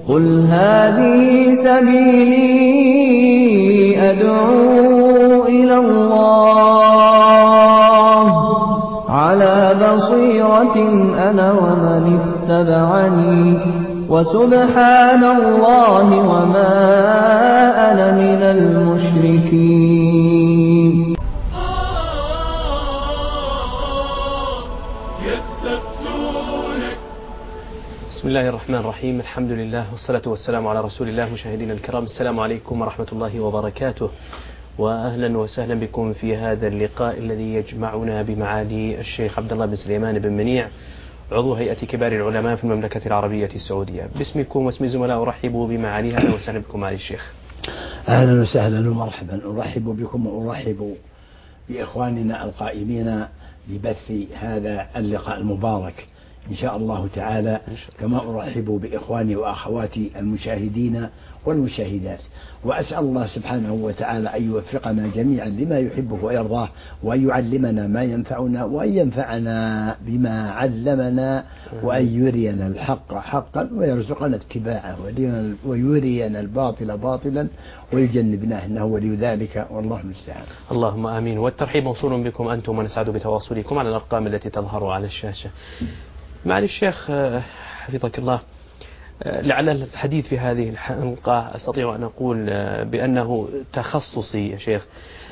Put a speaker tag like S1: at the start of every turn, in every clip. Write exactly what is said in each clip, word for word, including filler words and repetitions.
S1: قل هذه سبيلي أدعو إلى الله على بصيرة أنا ومن اتبعني وسبحان الله وما أنا من المشركين.
S2: بسم الله الرحمن الرحيم. الحمد لله والصلاة والسلام على رسول الله. مشاهدينا الكرام، السلام عليكم ورحمة الله وبركاته، وأهلا وسهلا بكم في هذا اللقاء الذي يجمعنا بمعالي الشيخ عبد الله بن سليمان بن منيع، عضو هيئة كبار العلماء في المملكة العربية السعودية. باسمكم واسم الزملاء أرحب بمعاليها. أهلا وسهلا بكم معالي الشيخ.
S3: أهلا وسهلا ومرحبا. أرحب بكم وأرحب بإخواننا القائمين ببث هذا اللقاء المبارك إن شاء الله تعالى، كما أرحب بإخواني وأخواتي المشاهدين والمشاهدات، وأسأل الله سبحانه وتعالى أن يوفقنا جميعا لما يحبه ويرضاه، وأن يعلمنا ما ينفعنا، وأن ينفعنا بما علمنا، وأن يرينا الحق حقا ويرزقنا اتباعه، ويرينا الباطل باطلا ويجنبناه، إنه ولي ذلك والله المستعان.
S2: اللهم آمين. والترحيب موصول بكم أنتم، ونسعد بتواصلكم على الأرقام التي تظهر على الشاشة. معالي الشيخ حفظك الله، لعل الحديث في هذه الحلقة أستطيع أن أقول بأنه تخصصي يا شيخ.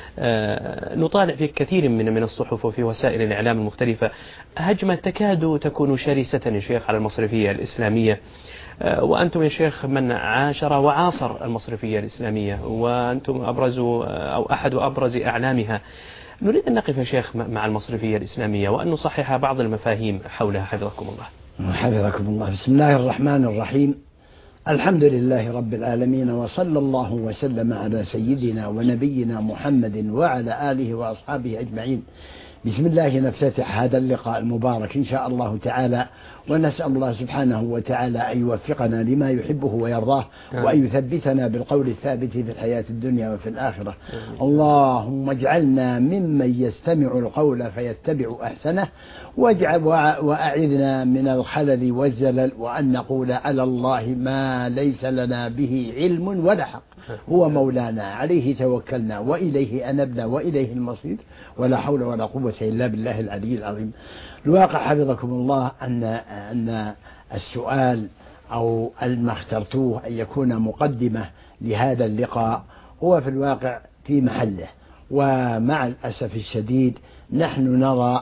S2: نطالع في كثير من من الصحف وفي وسائل الإعلام المختلفة هجمة تكاد تكون شرسة يا شيخ على المصرفية الإسلامية، وأنتم يا شيخ من عاشر وعاصر المصرفية الإسلامية، وأنتم أبرز أو أحد أبرز أعلامها. نريد أن نقف يا شيخ مع المصرفية الإسلامية وأن نصحح بعض المفاهيم حولها حفظكم الله.
S3: حفظكم الله. بسم الله الرحمن الرحيم. الحمد لله رب العالمين، وصلى الله وسلم على سيدنا ونبينا محمد وعلى آله وأصحابه أجمعين. بسم الله نفتتح هذا اللقاء المبارك إن شاء الله تعالى، ونسأل الله سبحانه وتعالى أن يوفقنا لما يحبه ويرضاه، وأن يثبتنا بالقول الثابت في الحياة الدنيا وفي الآخرة. اللهم اجعلنا ممن يستمع القول فيتبع أحسنه، واجعل وأعذنا من الخلل والزلل، وأن نقول على الله ما ليس لنا به علم ولا حق. هو مولانا عليه توكلنا وإليه أنبنا وإليه المصير، ولا حول ولا قوة إلا بالله العلي العظيم. الواقع حفظكم الله أن أن السؤال أو ما اخترتوه أن يكون مقدمة لهذا اللقاء هو في الواقع في محله، ومع الأسف الشديد نحن نرى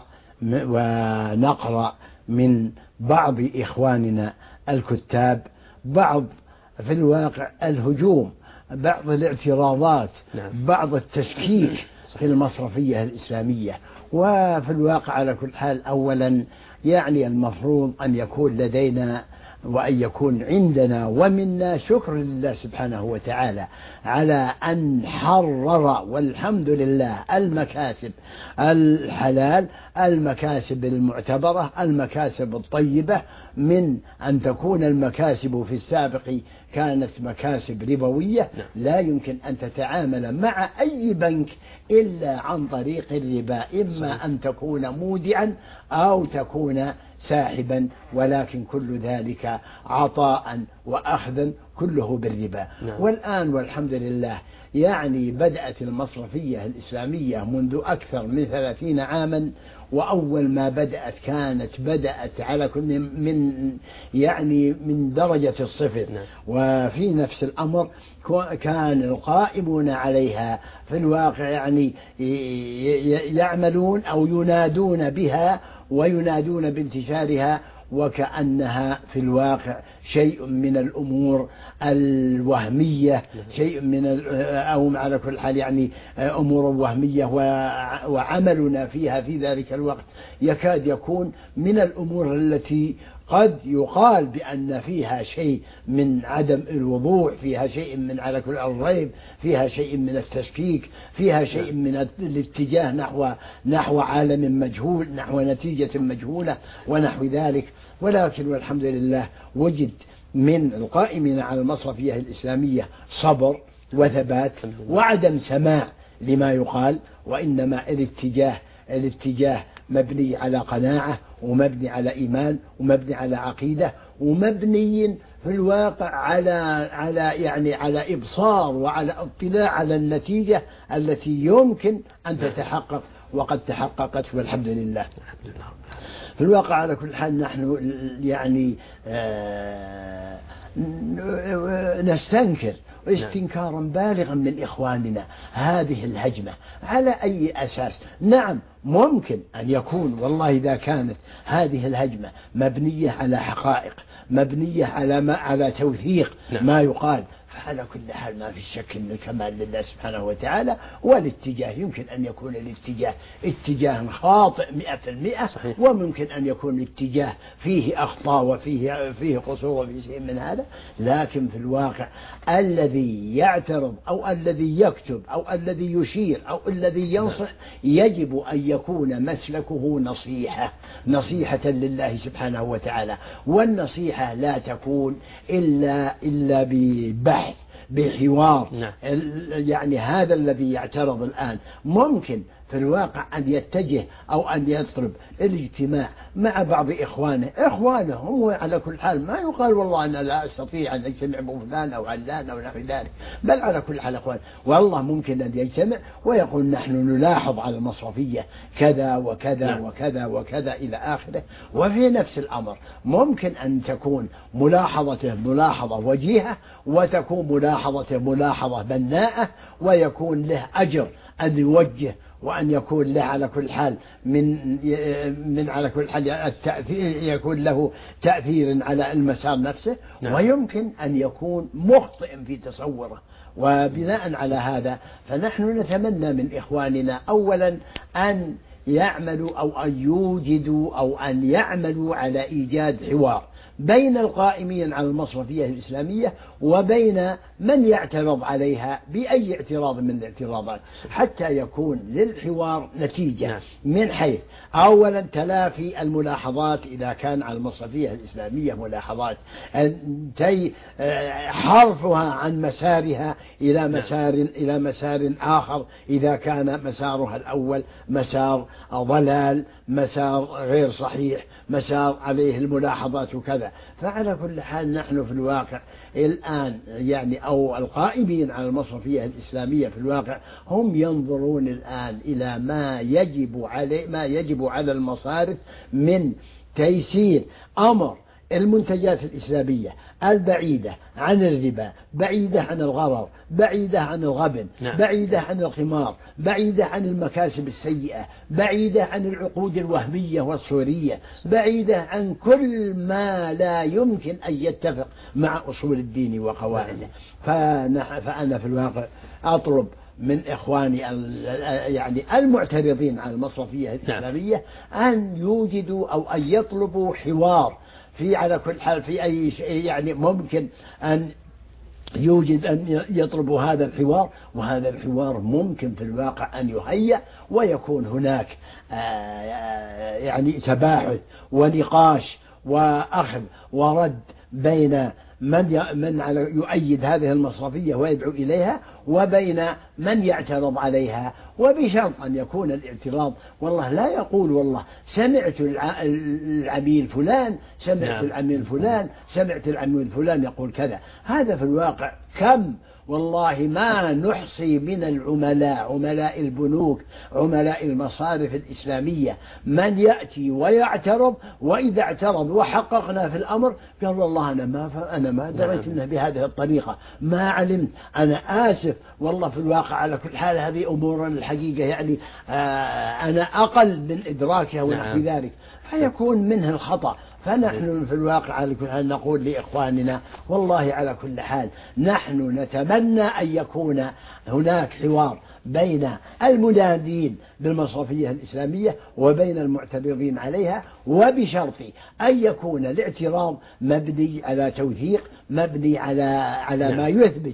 S3: ونقرأ من بعض إخواننا الكتاب بعض في الواقع الهجوم، بعض الاعتراضات، بعض التشكيك في المصرفية الإسلامية. وفي الواقع على كل حال، أولا يعني المفروض أن يكون لدينا وأن يكون عندنا ومنا شكر لله سبحانه وتعالى على أن حرر والحمد لله المكاسب الحلال، المكاسب المعتبرة، المكاسب الطيبة، من أن تكون المكاسب في السابق كانت مكاسب ربوية لا يمكن أن تتعامل مع أي بنك إلا عن طريق الربا، إما أن تكون مودعا أو تكون ساحبا، ولكن كل ذلك عطاء وأخذا كله بالربا. والآن والحمد لله يعني بدأت المصرفية الإسلامية منذ أكثر من ثلاثين عاما، وأول ما بدأت كانت بدأت على كل من يعني من درجة الصفر، وفي نفس الأمر كان القائمون عليها في الواقع يعني يعملون أو ينادون بها وينادون بانتشارها، وكأنها في الواقع شيء من الأمور الوهمية، شيء من أو على كل حال يعني أمور وهمية، وعملنا فيها في ذلك الوقت يكاد يكون من الأمور التي قد يقال بأن فيها شيء من عدم الوضوح، فيها شيء من على كل الريب، فيها شيء من التشكيك، فيها شيء من الاتجاه نحو نحو عالم مجهول، نحو نتيجة مجهولة ونحو ذلك. ولكن والحمد لله وجد من القائمين على المصرفية الإسلامية صبر وثبات وعدم سماع لما يقال، وإنما الاتجاه الاتجاه مبني على قناعة، ومبني على إيمان، ومبني على عقيدة، ومبني في الواقع على على يعني على إبصار وعلى اطلاع على النتيجة التي يمكن أن تتحقق وقد تحققت والحمد لله. في الواقع على كل حال نحن يعني آه نستنكر استنكارا بالغا من إخواننا هذه الهجمة على أي أساس. نعم ممكن أن يكون والله إذا كانت هذه الهجمة مبنية على حقائق، مبنية على ما على توثيق ما يقال، فعلى كل حال ما في شك أن الكمال لله سبحانه وتعالى، والاتجاه يمكن أن يكون الاتجاه اتجاه خاطئ مئة في المئة، وممكن أن يكون الاتجاه فيه أخطاء وفيه فيه قصور وفيه شيء من هذا، لكن في الواقع الذي يعترض أو الذي يكتب أو الذي يشير أو الذي ينصح يجب أن يكون مسلكه نصيحة نصيحة لله سبحانه وتعالى، والنصيحة لا تكون إلا إلا ببحث بحوار.
S2: نعم.
S3: يعني هذا الذي يعترض الآن ممكن في الواقع أن يتجه أو أن يطلب الاجتماع مع بعض إخوانه إخوانه هو على كل حال ما يقال والله أنا لا أستطيع أن أجتمع بفلان أو علان أو نحو ذلك، بل على كل حال إخوان والله ممكن أن يجتمع ويقول نحن نلاحظ على المصرفية كذا وكذا
S2: نعم.
S3: وكذا وكذا إلى آخره. وفي نفس الأمر ممكن أن تكون ملاحظته ملاحظة وجيهة وتكون ملاحظته ملاحظة بناءة ويكون له أجر أن يوجه وأن يكون له على كل حال من من على كل حال التأثير يكون له تأثير على المسار نفسه. نعم. ويمكن أن يكون مخطئ في تصوره. وبناء على هذا فنحن نتمنى من إخواننا أولا أن يعملوا أو أن يوجدوا أو أن يعملوا على إيجاد حوار بين القائمين على المصرفية الإسلامية وبين من يعترض عليها بأي اعتراض من الاعتراضات، حتى يكون للحوار نتيجة. نعم. من حيث أولا تلافي الملاحظات إذا كان على المصرفية الإسلامية ملاحظات حرفها عن مسارها إلى مسار إلى مسار آخر إذا كان مسارها الأول مسار ضلال، مسار غير صحيح، مسار عليه الملاحظات وكذا. فعلى كل حال نحن في الواقع الآن يعني أو القائمين على المصرفية الإسلامية في الواقع هم ينظرون الآن إلى ما يجب عليه ما يجب على المصارف من تيسير أمر المنتجات الإسلامية البعيدة عن الربا، بعيدة عن الغرر، بعيدة عن الغبن. نعم. بعيدة عن القمار، بعيدة عن المكاسب السيئة، بعيدة عن العقود الوهمية والصورية، بعيدة عن كل ما لا يمكن أن يتفق مع أصول الدين وقواعده. فأنا في الواقع أطلب من إخواني يعني المعترضين على المصرفية الإسلامية أن يوجدوا أو أن يطلبوا حوار في على كل حال في أي شيء يعني ممكن أن يوجد أن يطلبوا هذا الحوار، وهذا الحوار ممكن في الواقع أن يهيأ ويكون هناك يعني تباحث ونقاش وأخذ ورد بين من من يؤيد هذه المصرفية ويدعو إليها وبين من يعترض عليها، وبشرط أن يكون الاعتراض والله لا يقول والله سمعت العميل فلان سمعت نعم. العميل فلان سمعت العميل فلان يقول كذا. هذا في الواقع كم والله ما نحصي من العملاء، عملاء البنوك، عملاء المصارف الإسلامية، من يأتي ويعترض، وإذا اعترض وحققنا في الأمر قال والله أنا ما أنا ما دريت منه بهذه الطريقة، ما علمت، أنا آسف والله. في الواقع على كل حال هذه أمور الحقيقة يعني آه أنا أقل من إدراكها ونحو ذلك، فيكون منه الخطأ. فنحن في الواقع على كل حال نقول لإخواننا والله على كل حال نحن نتمنى أن يكون هناك حوار بين المنادين بالمصرفية الإسلامية وبين المعترضين عليها، وبشرط أن يكون الاعتراض مبني على توثيق، مبني على على ما يثبت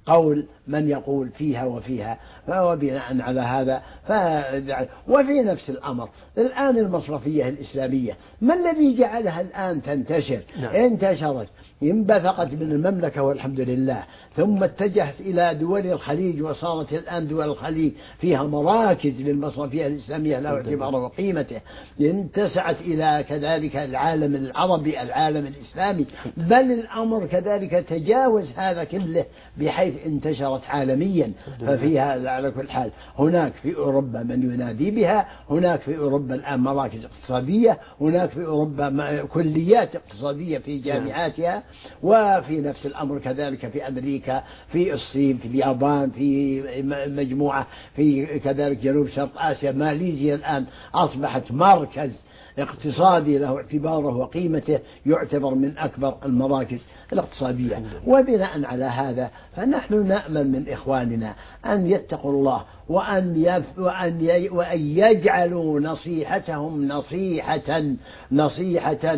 S3: قول من يقول فيها وفيها. فهو بناء على هذا ف... وفي نفس الأمر الآن المصرفية الإسلامية ما الذي جعلها الآن تنتشر؟
S2: نعم.
S3: انتشرت انبثقت من المملكة والحمد لله، ثم اتجهت إلى دول الخليج، وصارت الآن دول الخليج فيها مراكز للمصرفية الإسلامية له اعتباره وقيمته، انتسعت إلى كذلك العالم العربي العالم الإسلامي، بل الأمر كذلك تجاوز هذا كله بحيث انتشرت عالميا. ففيها على كل حال هناك في أوروبا من ينادي بها، هناك في أوروبا الآن مراكز اقتصادية، هناك في أوروبا كليات اقتصادية في جامعاتها، وفي نفس الأمر كذلك في أمريكا، في الصين، في اليابان، في مجموعة في كذلك جنوب شرق آسيا. ماليزيا الآن أصبحت مركز اقتصادي له اعتباره وقيمته، يعتبر من أكبر المراكز الاقتصادية. وبناء على هذا فنحن نأمل من إخواننا أن يتقوا الله وأن يف وأن وأن يجعلوا نصيحتهم نصيحة نصيحة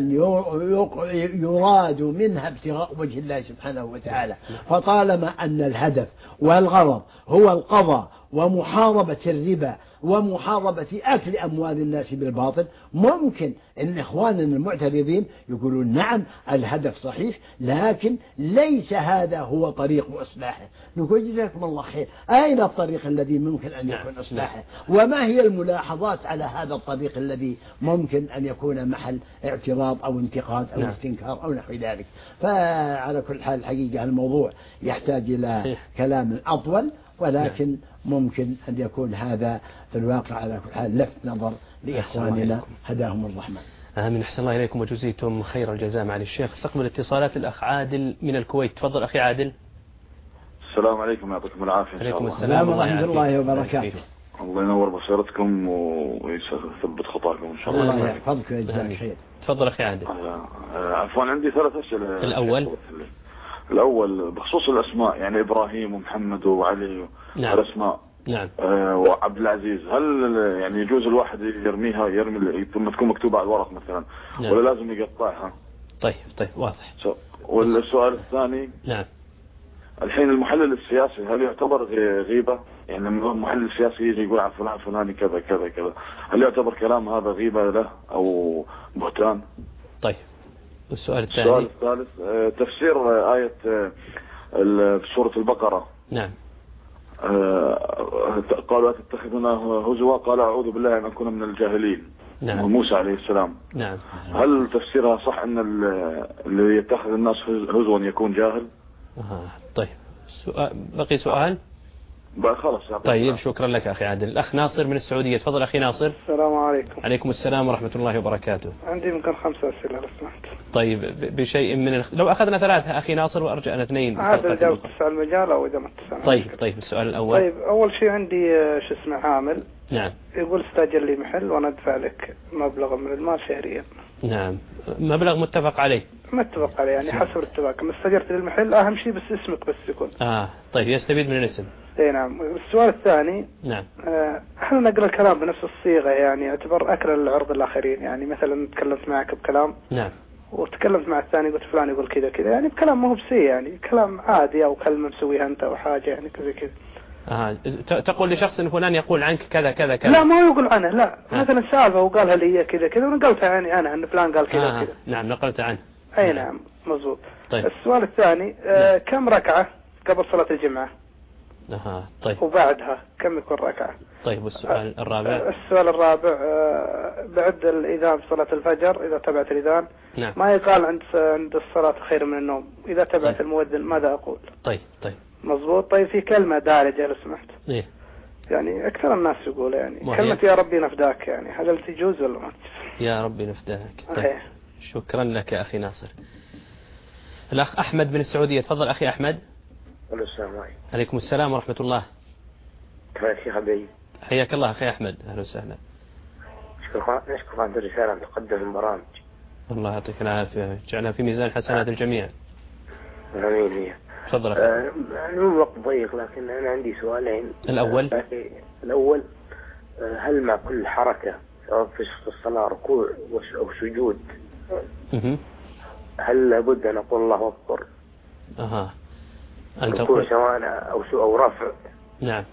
S3: يراد منها ابتغاء وجه الله سبحانه وتعالى. فطالما أن الهدف والغرض هو القضاء ومحاربة الربا ومحاربة أكل أموال الناس بالباطل، ممكن أن إخواننا المعترضين يقولون نعم الهدف صحيح، لكن ليس هذا هو طريق إصلاحه. نقول جزاكم الله خير، أين الطريق الذي ممكن أن يكون إصلاحه؟ وما هي الملاحظات على هذا الطريق الذي ممكن أن يكون محل اعتراض أو انتقاد أو استنكار أو نحو ذلك؟ فعلى كل حال الحقيقة الموضوع يحتاج إلى كلام أطول، ولكن ممكن أن يكون هذا في الواقع على كل حال لفت نظر لإخواننا هداهم الرحمن.
S2: آمين. أحسن الله إليكم وجزيتم خير الجزاء مع الشيخ. استقبل اتصالات الأخ عادل من الكويت. تفضل أخي عادل.
S4: السلام عليكم، يعطيكم العافية.
S2: عليكم السلام
S3: ورحمة الله وبركاته.
S4: الله ينور بصيرتكم ويثبت خطاكم إن شاء الله.
S3: الله يحفظك ويجزاك خير.
S2: تفضل أخي عادل.
S4: عفوا عندي ثلاث أسئلة.
S2: الأول
S4: الأول بخصوص الأسماء، يعني إبراهيم ومحمد وعلي.
S2: نعم.
S4: الأسماء.
S2: نعم.
S4: آه وعبد العزيز، هل يعني يجوز الواحد يرميها يرمي ثم تكون مكتوبة على الورق مثلا؟ نعم. ولا لازم يقطعها؟
S2: طيب طيب واضح.
S4: والسؤال الثاني.
S2: نعم.
S4: الحين المحلل السياسي هل يعتبر غيبة؟ يعني لما المحلل السياسي يجي يقول عن فلان فلاني كذا كذا كذا، هل يعتبر كلام هذا غيبة له أو بهتان؟
S2: طيب. والسؤال الثاني.
S4: السؤال الثالث تفسير آية في سورة البقرة.
S2: نعم.
S4: قالوا أتتخذنا هزوا، قال أعوذ بالله أن أكون من الجاهلين.
S2: نعم.
S4: موسى عليه السلام.
S2: نعم.
S4: هل تفسيرها صح أن اللي يتخذ الناس هزوا يكون جاهل؟
S2: آه. طيب سؤال بقي سؤال.
S4: بقى خلاص.
S2: طيب شكرا لك أخي عادل. الأخ ناصر من السعودية. تفضل أخي ناصر.
S5: السلام عليكم.
S2: عليكم السلام ورحمة الله وبركاته.
S5: عندي يمكن خمسة أسئلة لو سمحت.
S2: طيب بشيء من الخ... لو أخذنا ثلاثة أخي ناصر وأرجعنا اثنين.
S5: هذا الجواب تسع المجال أو إذا ما تسع.
S2: طيب طيب السؤال الأول.
S5: طيب أول شيء عندي شو اسمه عامل.
S2: نعم.
S5: يقول استأجر لي محل وأنا أدفع لك مبلغ من المال شهريا.
S2: نعم. مبلغ متفق عليه.
S5: متفق عليه يعني حسب الاتفاق. ما استأجرت للمحل أهم شيء بس اسمك بس يكون.
S2: آه طيب يستفيد من الاسم.
S5: اي نعم. السؤال الثاني.
S2: نعم.
S5: آه هل نقل الكلام بنفس الصيغة يعني يعتبر أكل العرض الآخرين؟ يعني مثلا تكلمت معك بكلام.
S2: نعم.
S5: وتكلمت مع الثاني قلت فلان يقول كذا كذا، يعني بكلام ما هو بسيء، يعني كلام عادي أو كلمة مسويها أنت أو حاجة يعني كذا كذا.
S2: آه. تقول لشخص إن فلان يقول عنك كذا كذا كذا.
S5: لا ما هو يقول عنه، لا آه. مثلا سالفة وقالها لي كذا كذا ونقلتها عني أنا أن فلان قال كذا
S2: آه.
S5: كذا.
S2: نعم نقلت عنه.
S5: أي نعم مضبوط.
S2: طيب.
S5: السؤال الثاني آه كم ركعة قبل صلاة الجمعة؟
S2: أها طيب.
S5: وبعدها كم يكون ركعة؟
S2: طيب والسؤال الرابع.
S5: السؤال الرابع آه بعد الإذان في صلاة الفجر إذا تبعت الإذان.
S2: نعم.
S5: ما يقال عند عند الصلاة خير من النوم، إذا تبعت طيب. المؤذن ماذا أقول؟
S2: طيب طيب.
S5: مضبوط. طيب في كلمة دارجة لو سمحت.
S2: إيه.
S5: يعني أكثر الناس يقول يعني
S2: مهي.
S5: كلمة يا ربي نفداك، يعني هل تجوز ولا ما تجوز؟
S2: يا ربي نفداك. طيب.
S5: أيه.
S2: شكرا لك يا أخي ناصر. الأخ أحمد من السعودية. تفضل أخي أحمد.
S6: السلام عليكم.
S2: عليكم السلام ورحمة الله.
S6: كيف حبيبي؟
S2: حياك الله أخي أحمد. أهلا وسهلا.
S6: نشكر نشكر عن الرسالة عن تقدم البرامج.
S2: الله يعطيك العافية، جعلها في ميزان حسنات الجميع.
S6: آمين.
S2: تفضل أخي.
S6: أه مو وقت ضيق لكن أنا عندي سؤالين.
S2: الأول.
S6: الأول هل مع كل حركة سواء في الصلاة ركوع أو سجود
S2: اها
S6: هل لابد أن أقول الله أكبر؟
S2: أها
S6: ركوع سواء أو أو رفع.
S2: نعم.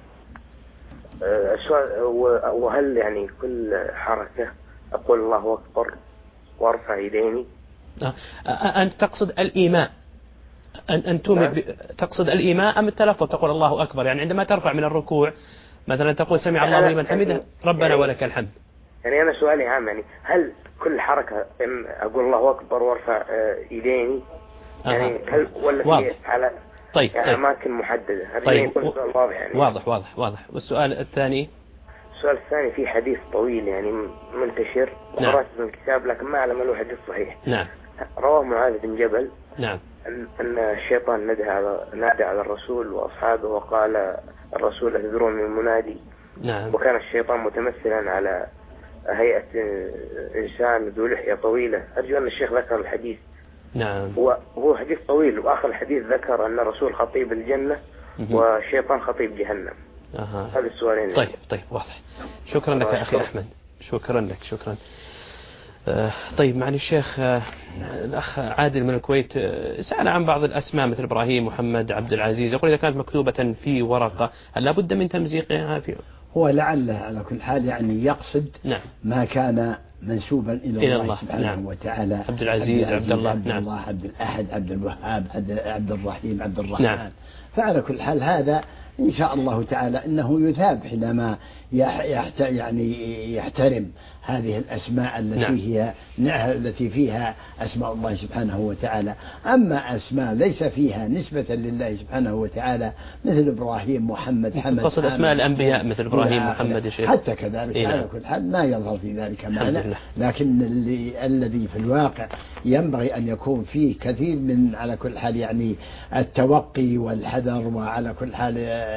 S6: السؤال وهل يعني كل حركة أقول الله أكبر وأرفع يديني؟
S2: أنت تقصد الإيماء، أن أن تومي تقصد الإيماء أم التلفظ تقول الله أكبر؟ يعني عندما ترفع من الركوع مثلا تقول سمع الله لمن حمده ربنا
S6: يعني
S2: ولك الحمد.
S6: يعني أنا سؤالي عام، يعني هل كل حركة أقول الله أكبر وأرفع يديني يعني هل ولا في على
S2: طيب
S6: يعني
S2: طيب
S6: أماكن محددة؟
S2: طيب
S6: واضح يعني.
S2: واضح واضح واضح. والسؤال الثاني؟
S6: السؤال الثاني في حديث طويل يعني منتشر وقرأت من الكتاب لكن ما أعلم له حديث صحيح.
S2: نعم.
S6: رواه معاذ بن جبل.
S2: نعم.
S6: أن أن الشيطان نادى على نادى على الرسول وأصحابه وقال الرسول أتدرون من المنادي؟
S2: نعم.
S6: وكان الشيطان متمثلا على هيئة إنسان ذو لحية طويلة. أرجو أن الشيخ ذكر الحديث.
S2: نعم.
S6: وهو حديث طويل، وآخر الحديث ذكر أن الرسول خطيب الجنة والشيطان خطيب جهنم.
S2: أها.
S6: هذا السؤالين.
S2: طيب طيب واضح. شكرا لك أخي أحمد، شكرا لك شكرا. آه طيب معنا الشيخ آه الأخ عادل من الكويت آه سأل عن بعض الأسماء مثل إبراهيم محمد عبد العزيز، يقول إذا كانت مكتوبة في ورقة هل لابد من تمزيقها في؟
S3: هو لعله على كل حال يعني يقصد
S2: نعم.
S3: ما كان منسوبا إلى, إلى الله, الله سبحانه نعم. وتعالى.
S2: عبد العزيز عبد الله
S3: عبد
S2: نعم.
S3: الله عبد الأحد عبد الوهاب عبد, عبد الرحيم عبد الرحمن
S2: نعم.
S3: فعلى كل حال هذا إن شاء الله تعالى إنه يثاب حينما يحت يعني يحترم هذه الأسماء التي نعم. هي التي فيها أسماء الله سبحانه وتعالى. أما أسماء ليس فيها نسبة لله سبحانه وتعالى مثل إبراهيم محمد حمد،
S2: قصد أسماء الأنبياء مثل إبراهيم محمد الشيخ
S3: حتى كذلك إيه على نعم. كل حال ما يظهر في ذلك معنى، لكن اللي الذي في الواقع ينبغي أن يكون فيه كثير من على كل حال يعني التوقي والحذر، وعلى كل حال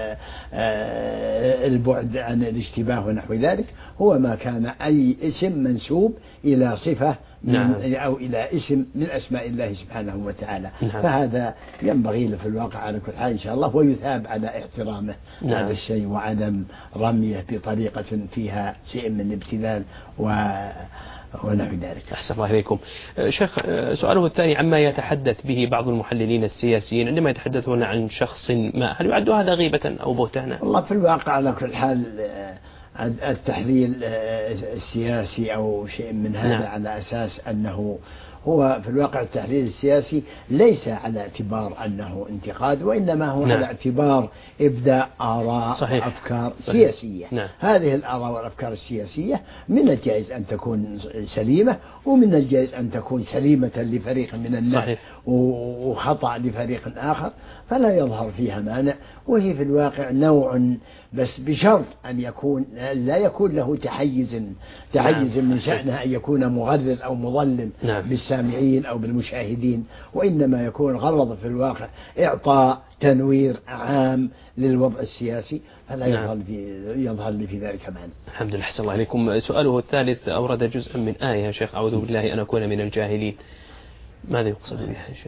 S3: البعد عن الاشتباه ونحو ذلك، هو ما كان أي اسم منسوب إلى صفة
S2: نعم.
S3: أو إلى اسم من أسماء الله سبحانه وتعالى
S2: نعم.
S3: فهذا ينبغي في الواقع على كل حال إن شاء الله ويثاب على احترامه نعم. هذا الشيء وعدم رميه بطريقة فيها شيء من الابتذال و ونحو ذلك.
S2: أحسن الله إليكم. شيخ سؤاله الثاني عما يتحدث به بعض المحللين السياسيين عندما يتحدثون عن شخص ما، هل يعد هذا غيبة أو بهتانا؟
S3: والله في الواقع على كل حال التحليل السياسي أو شيء من هذا نعم. على أساس أنه هو في الواقع التحليل السياسي ليس على اعتبار أنه انتقاد، وإنما هو نعم. على اعتبار إبداء آراء صحيح. وأفكار صحيح. سياسية نعم. هذه الآراء والأفكار السياسية من الجائز أن تكون سليمة، ومن الجائز أن تكون سليمة لفريق من الناس صحيح. وخطأ لفريق آخر، فلا يظهر فيها مانع، وهي في الواقع نوع بس بشرط أن يكون لا يكون له تحيز تحيز نعم. من شأنه أن يكون مغرر أو مظلم نعم. بالسامعين أو بالمشاهدين، وإنما يكون غرض في الواقع إعطاء تنوير عام للوضع السياسي، فلا نعم. يظهر في يظهر لي في ذلك معنى.
S2: الحمد لله. أحسن الله عليكم. سؤاله الثالث أورد جزءا من آية يا شيخ أعوذ بالله أن أكون من الجاهلين، ماذا يقصد بها يا شيخ؟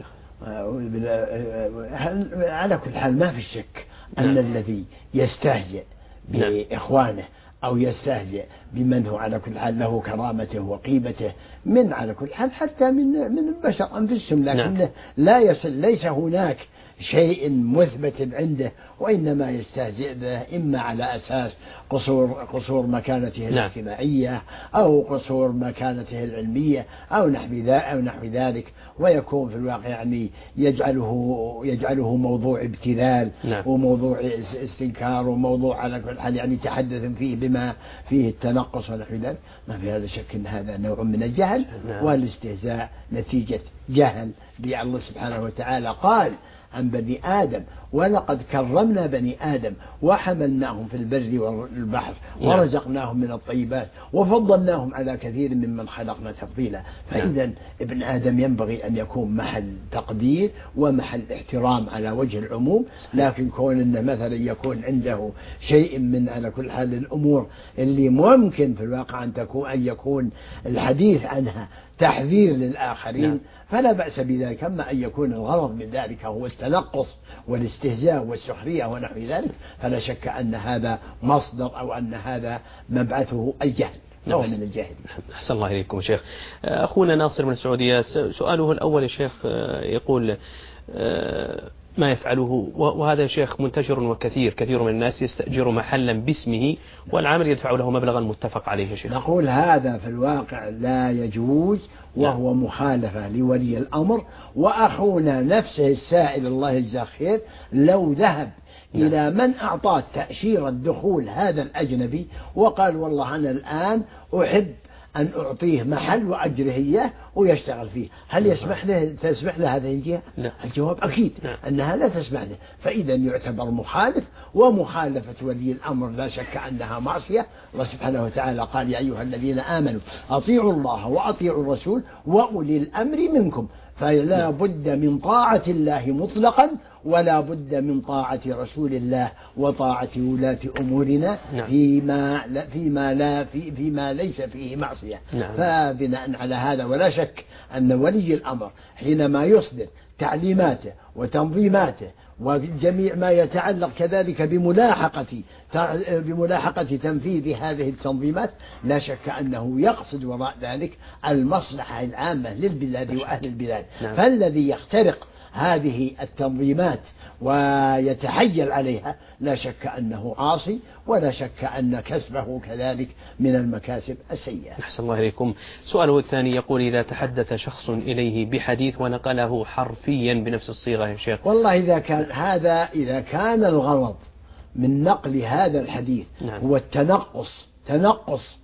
S3: على كل حال ما في شك أن نعم. الذي يستهزئ بإخوانه أو يستهزئ بمن هو على كل حال له كرامته وقيمته من على كل حال حتى من من البشر أنفسهم، لكنه نعم. لا يصل ليس هناك شيء مثبت عنده، وإنما يستهزئ به إما على أساس قصور قصور مكانته الاجتماعية أو قصور مكانته العلمية أو نحو أو نحو ذلك، ويكون في الواقع يعني يجعله يجعله موضوع ابتذال نعم. وموضوع استنكار وموضوع على كل حال يعني تحدث فيه بما فيه التنقص ونحو ذلك. ما في هذا شك أن هذا نوع من الجهل نعم. والاستهزاء نتيجة جهل بالله سبحانه وتعالى. قال عن بني آدم ولقد كرمنا بني آدم وحملناهم في البر والبحر ورزقناهم من الطيبات وفضلناهم على كثير ممن خلقنا تفضيلا. فإذا ابن آدم ينبغي أن يكون محل تقدير ومحل احترام على وجه العموم، لكن كون أنه مثلا يكون عنده شيء من على كل حال الأمور اللي ممكن في الواقع أن تكون أن يكون الحديث عنها تحذير للآخرين نعم. فلا بأس بذلك. أما أن يكون الغرض من ذلك هو التنقص والاستهزاء والسخرية ونحو ذلك فلا شك أن هذا مصدر أو أن هذا مبعثه الجهل نوع من الجهل.
S2: أحسن الله إليكم شيخ. أخونا ناصر من السعودية سؤاله الأول يا شيخ يقول ما يفعله، وهذا يا شيخ منتشر وكثير، كثير من الناس يستأجر محلا باسمه والعامل يدفع له مبلغا متفق عليه يا شيخ.
S3: نقول هذا في الواقع لا يجوز، وهو مخالفة لولي الأمر. وأخونا نفسه السائل الله يجزاه خير لو ذهب نعم. إلى من أعطاه تأشيرة دخول هذا الأجنبي وقال والله أنا الآن أحب أن أعطيه محل وأجره إياه ويشتغل فيه، هل يسمح له تسمح له هذه الجهة؟ الجواب أكيد لا. أنها لا تسمح له، فإذا يعتبر مخالف. ومخالفة ولي الأمر لا شك أنها معصية. الله سبحانه وتعالى قال يا أيها الذين آمنوا أطيعوا الله وأطيعوا الرسول وأولي الأمر منكم، فلا بد من طاعة الله مطلقا ولا بد من طاعة رسول الله وطاعة ولاة أمورنا نعم. فيما لا فيما لا في فيما ليس فيه معصية نعم. فبناء على هذا ولا شك أن ولي الأمر حينما يصدر تعليماته وتنظيماته وجميع ما يتعلق كذلك بملاحقة بملاحقة تنفيذ هذه التنظيمات لا شك أنه يقصد وراء ذلك المصلحة العامة للبلاد وأهل البلاد نعم. فالذي يخترق هذه التنظيمات ويتحيل عليها لا شك أنه عاصي، ولا شك أن كسبه كذلك من المكاسب السيئة.
S2: أحسن الله إليكم. سؤاله الثاني يقول إذا تحدث شخص إليه بحديث ونقله حرفيا بنفس الصيغة يا شيخ.
S3: والله إذا كان هذا إذا كان الغرض من نقل هذا الحديث نعم. هو التنقص تنقص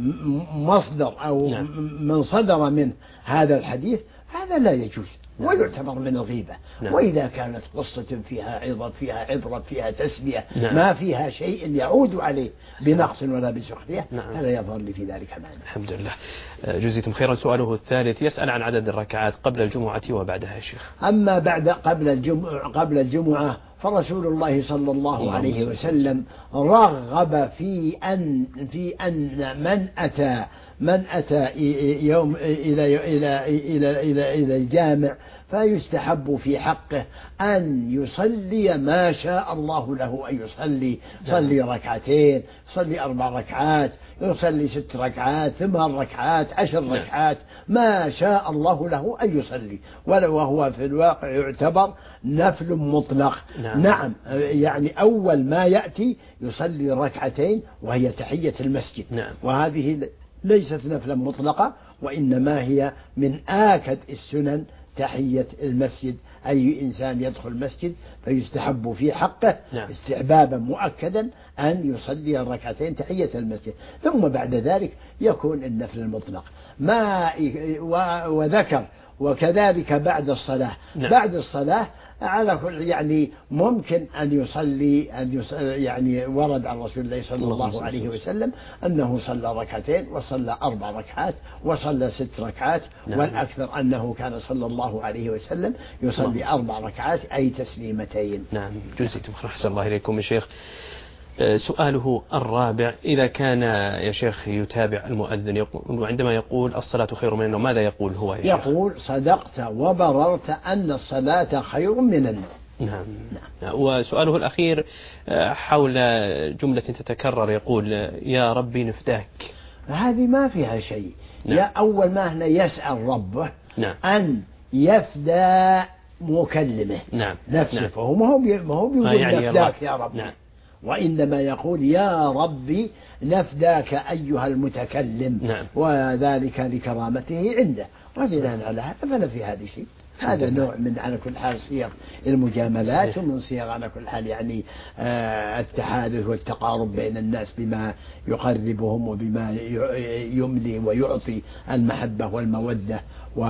S3: مصدر أو نعم. من صدر من هذا الحديث هذا لا يجوز نعم. ويعتبر من الغيبة نعم. وإذا كانت قصة فيها عظة فيها عبرة فيها تسمية نعم. ما فيها شيء يعود عليه بنقص ولا بسخرية نعم. هذا يظهر لي في ذلك معنى.
S2: الحمد لله. جزيتم خيرا. سؤاله الثالث يسأل عن عدد الركعات قبل الجمعة وبعدها يا شيخ.
S3: أما بعد قبل الجمعة قبل الجمعة فرسول الله صلى الله عليه وسلم رغب في أن في أن من أتى من أتى يوم إلى إلى إلى إلى إلى الجامع فيستحب في حقه أن يصلي ما شاء الله له أن يصلي، يصلي ركعتين، يصلي أربع ركعات، يصلي ست ركعات، ثمان ركعات، عشر ركعات، ما شاء الله له أن يصلي، ولو هو في الواقع يعتبر نفل مطلق. نعم. نعم يعني أول ما يأتي يصلي ركعتين وهي تحية المسجد. نعم. وهذه ليست نفلا مطلقة وإنما هي من آكد السنن تحية المسجد. أي إنسان يدخل المسجد فيستحب في حقه نعم. استحبابا مؤكدا أن يصلي الركعتين تحية المسجد، ثم بعد ذلك يكون النفل المطلق ما وذكر وكذلك بعد الصلاة نعم. بعد الصلاة على كل يعني ممكن أن يصلي أن يصلي يعني ورد عن رسول الله صلى الله عليه وسلم أنه صلى ركعتين وصلى أربع ركعات وصلى ست ركعات نعم. والأكثر أنه كان صلى الله عليه وسلم يصلي أربع ركعات أي تسليمتين.
S2: نعم جزيتم خيرا. أحسن الله إليكم يا شيخ. سؤاله الرابع إذا كان يا شيخ يتابع المؤذن يقول وعندما يقول الصلاة خير من النوم ماذا يقول هو يا شيخ؟
S3: يقول صدقت وبررت أن الصلاة خير من النوم.
S2: نعم. نعم. وسؤاله الأخير حول جملة تتكرر يقول يا ربي نفداك.
S3: هذه ما فيها شيء. نعم. يا أول ما هنا يسأل ربه
S2: نعم.
S3: أن يفدى مكلمه
S2: نعم.
S3: نفسه
S2: نعم.
S3: فهو ما هو ما هو بيقول
S2: يعني
S3: نفداك يا رب
S2: نعم.
S3: وإنما يقول يا ربي نفداك أيها المتكلم نعم. وذلك لكرامته عنده وبناء على هذا فلا في هذا شيء. هذا نوع من على كل حال صيغ المجاملات ومن صيغ على كل حال يعني آه التحادث والتقارب بين الناس بما يقربهم وبما يملي ويعطي المحبة والمودة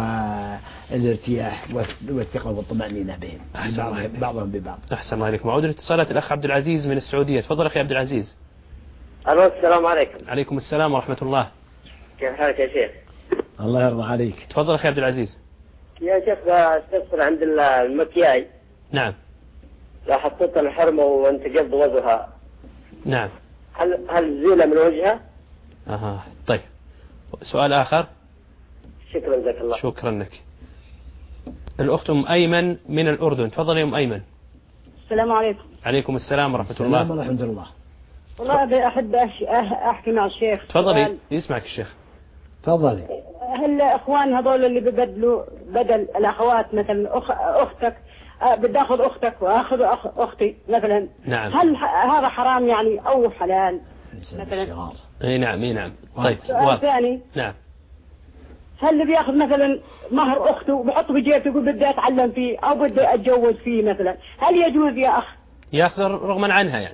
S3: والارتياح والثقة والطمأنينة بهم بعضهم ببعض.
S2: أحسن الله عليكم. عودة اتصالات الأخ عبد العزيز من السعودية. تفضل أخي عبد العزيز.
S6: ألو السلام عليكم.
S2: عليكم السلام ورحمة الله.
S6: كيف حالك يا شيخ؟
S3: الله يرضى عليك.
S2: تفضل أخي عبد العزيز.
S6: يا شيخ استفسر عند المكياج.
S2: نعم.
S6: لو حطيت الحرمة وانت قبض وجهها.
S2: نعم.
S6: هل هل زيلة من وجهها؟
S2: أها طيب. سؤال آخر.
S6: شكرا جزاك الله.
S2: شكرا لك. الأخت أم أيمن من الأردن. تفضل يا أم أيمن.
S7: السلام عليكم.
S2: عليكم السلام ورحمة الله.
S3: السلام ورحمة الله.
S7: والله أبي أحب أحكي مع الشيخ.
S2: تفضلي يسمعك الشيخ.
S3: تفضلي.
S7: هل الأخوان هذول اللي ببدلوا بدل الأخوات مثلا أخ أختك بدي أخذ أختك وأخذ أخ أختي مثلا.
S2: نعم.
S7: هل هذا حرام يعني أو حلال مثلا؟
S2: اي نعم اي نعم. طيب
S7: سؤال ثاني.
S2: نعم.
S7: هل اللي بياخذ مثلا مهر أخته وبحطه في جيبته يقول بدي أتعلم فيه أو بدي أتجوز فيه مثلا، هل يجوز يا أخ؟
S2: ياخذ رغما عنها يعني.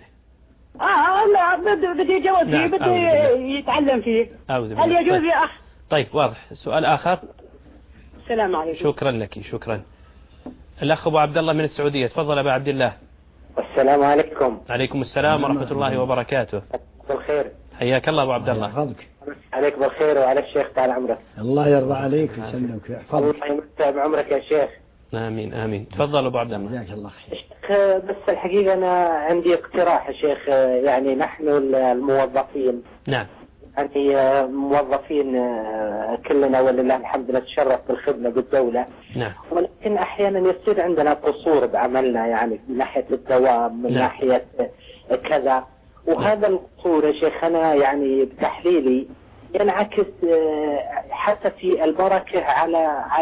S7: آه لا بدي بدي يتجوز فيه. نعم. بدي يتعلم فيه. هل يجوز يا أخ؟
S2: طيب واضح. سؤال آخر.
S7: السلام عليكم.
S2: شكرا لك شكرا. الأخ أبو عبد الله من السعودية، تفضل أبو عبد الله.
S6: السلام عليكم.
S2: عليكم السلام ورحمة الله وبركاته.
S6: بالخير.
S2: حياك الله أبو عبد الله.
S3: يحفظك.
S6: عليك بالخير وعلى الشيخ تعال عمرك.
S3: الله يرضى عليك ويسلمك ويحفظك.
S6: الله يمتع بعمرك يا شيخ.
S2: آمين آمين. تفضل أبو عبد الله.
S3: جزاك الله خير.
S6: بس الحقيقة أنا عندي اقتراح يا شيخ، يعني نحن الموظفين.
S2: نعم.
S6: يعني موظفين كلنا ولله الحمد نتشرف بالخدمة بالدولة.
S2: نعم.
S6: ولكن أحيانا يصير عندنا قصور بعملنا، يعني من ناحية الدوام من نعم. ناحية كذا، وهذا القصور يا شيخ أنا يعني بتحليلي ينعكس حتى في البركة على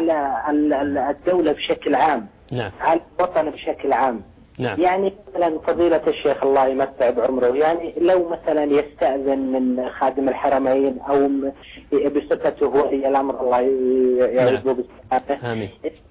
S6: على الدولة بشكل عام.
S2: نعم.
S6: على الوطن بشكل عام.
S2: نعم.
S6: يعني مثلا فضيلة الشيخ الله يمتع بعمره، يعني لو مثلا يستأذن من خادم الحرمين أو بصفته ولي الأمر الله يعزه بالسلامة.
S2: آمين.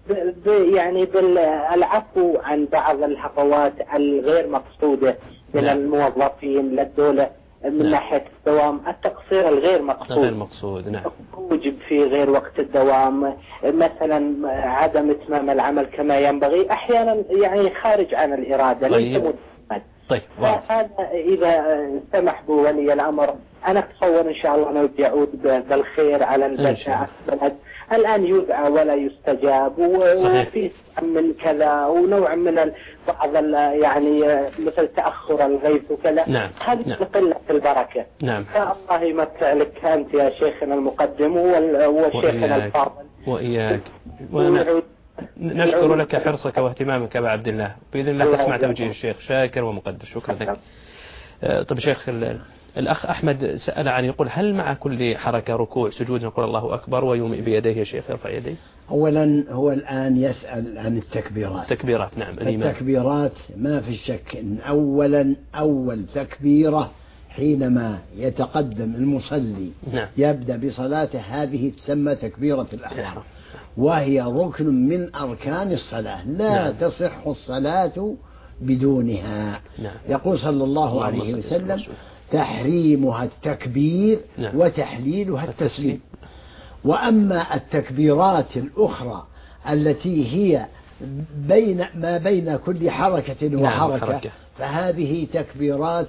S6: يعني بالعفو عن بعض الحقوات الغير مقصودة من
S2: نعم.
S6: الموظفين للدولة من نعم. ناحية الدوام، التقصير الغير مقصود
S2: غير مقصود. نعم.
S6: وجب في غير وقت الدوام، مثلا عدم إتمام العمل كما ينبغي، أحيانا يعني خارج عن الإرادة.
S2: طيب. طيب.
S6: هذا إذا سمح بولي الأمر أنا أتصور إن شاء الله أنه يعود بالخير على البلد. الآن يدعى ولا يستجاب، وفي من كذا ونوع من بعض يعني مثل تأخر الغيث وكذا.
S2: نعم.
S6: هذه
S2: نعم.
S6: قلة البركة.
S2: نعم.
S6: فالله يمتع لك أنت يا شيخنا المقدم وشيخنا الفاضل.
S2: وإياك. وأنا نشكر لك حرصك واهتمامك أبا عبد الله، بإذن الله تسمع توجيه الشيخ، شاكر ومقدر. شكرا لك. طيب شيخ، الأخ أحمد سأل عن يقول هل مع كل حركة ركوع سجود نقول الله أكبر ويومئ بيديه يا شيخ يرفع يديه؟
S3: أولا هو الآن يسأل عن التكبيرات.
S2: التكبيرات نعم.
S3: التكبيرات ما في شك إن أولا أول تكبيرة حينما يتقدم المصلي
S2: نعم.
S3: يبدأ بصلاته هذه تسمى تكبيرة الإحرام، وهي ركن من أركان الصلاة لا نعم. تصح الصلاة بدونها.
S2: نعم.
S3: يقول صلى الله عليه وسلم تحريمها التكبير
S2: نعم.
S3: وتحليلها التسليم. وأما التكبيرات الأخرى التي هي بين ما بين كل حركة وحركة نعم. فهذه تكبيرات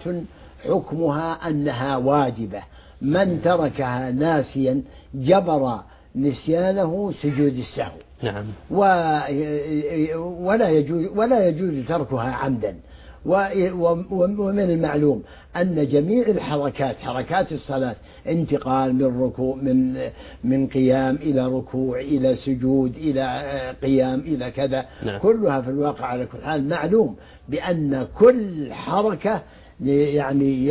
S3: حكمها أنها واجبة، من تركها ناسيا جبر نسيانه سجود السهو.
S2: نعم.
S3: ولا يجوز ولا يجوز تركها عمدا. ومن المعلوم أن جميع الحركات حركات الصلاة انتقال من ركوع من من قيام إلى ركوع إلى سجود إلى قيام إلى كذا
S2: نعم.
S3: كلها في الواقع على كل حال معلوم بأن كل حركة يعني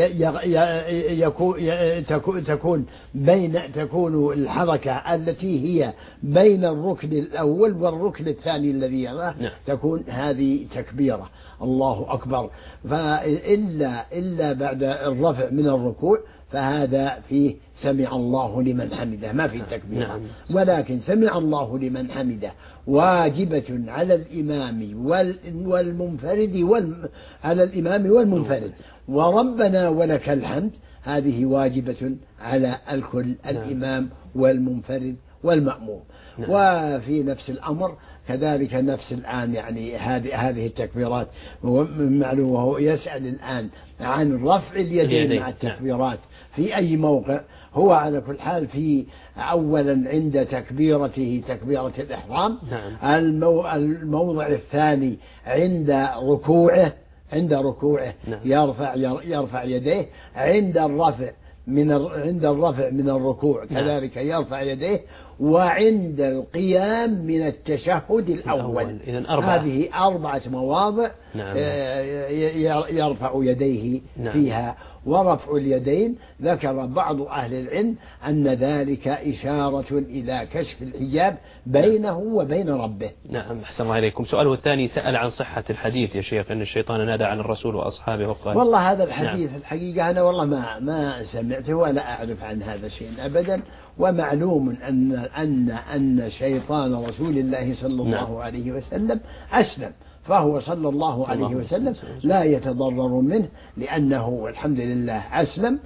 S3: يكون تكون بين تكون الحركة التي هي بين الركن الأول والركن الثاني الذي يراه
S2: نعم.
S3: تكون هذه تكبيرة الله أكبر. فإلا إلا بعد الرفع من الركوع فهذا فيه سمع الله لمن حمده، ما في تكبير.
S2: نعم.
S3: ولكن سمع الله لمن حمده واجبة على الإمام والمنفرد وال... على الإمام والمنفرد، وربنا ولك الحمد هذه واجبة على الكل الإمام والمنفرد والمأموم.
S2: نعم.
S3: وفي نفس الأمر كذلك نفس الآن يعني هذه هذه التكبيرات معلوم. وهو يسأل الآن عن رفع اليدين مع التكبيرات في أي موقع. هو على كل حال في أولا عند تكبيرته تكبيرة الإحرام.
S2: نعم.
S3: المو الموضع الثاني عند ركوعه عند ركوعه
S2: نعم.
S3: يرفع يرفع يديه. عند الرفع من عند الرفع من الركوع كذلك نعم. يرفع يديه. وعند القيام من التشهد الأول.
S2: إذن أربعة.
S3: هذه أربعة مواضع نعم. يرفع يديه نعم. فيها. ورفع اليدين. ذكر بعض أهل العلم أن ذلك إشارة إلى كشف الحجاب بينه وبين ربه.
S2: نعم أحسن الله إليكم. سؤاله الثاني سأل عن صحة الحديث يا شيخ أن الشيطان نادى على الرسول وأصحابه وقال.
S3: والله هذا الحديث نعم. الحقيقة أنا والله ما ما سمعته ولا أعرف عن هذا شيء أبدا. ومعلوم أن أن أن شيطان رسول الله صلى الله نعم. عليه وسلم أسلم، فهو صلى الله عليه وسلم لا يتضرر منه لأنه الحمد لله أسلم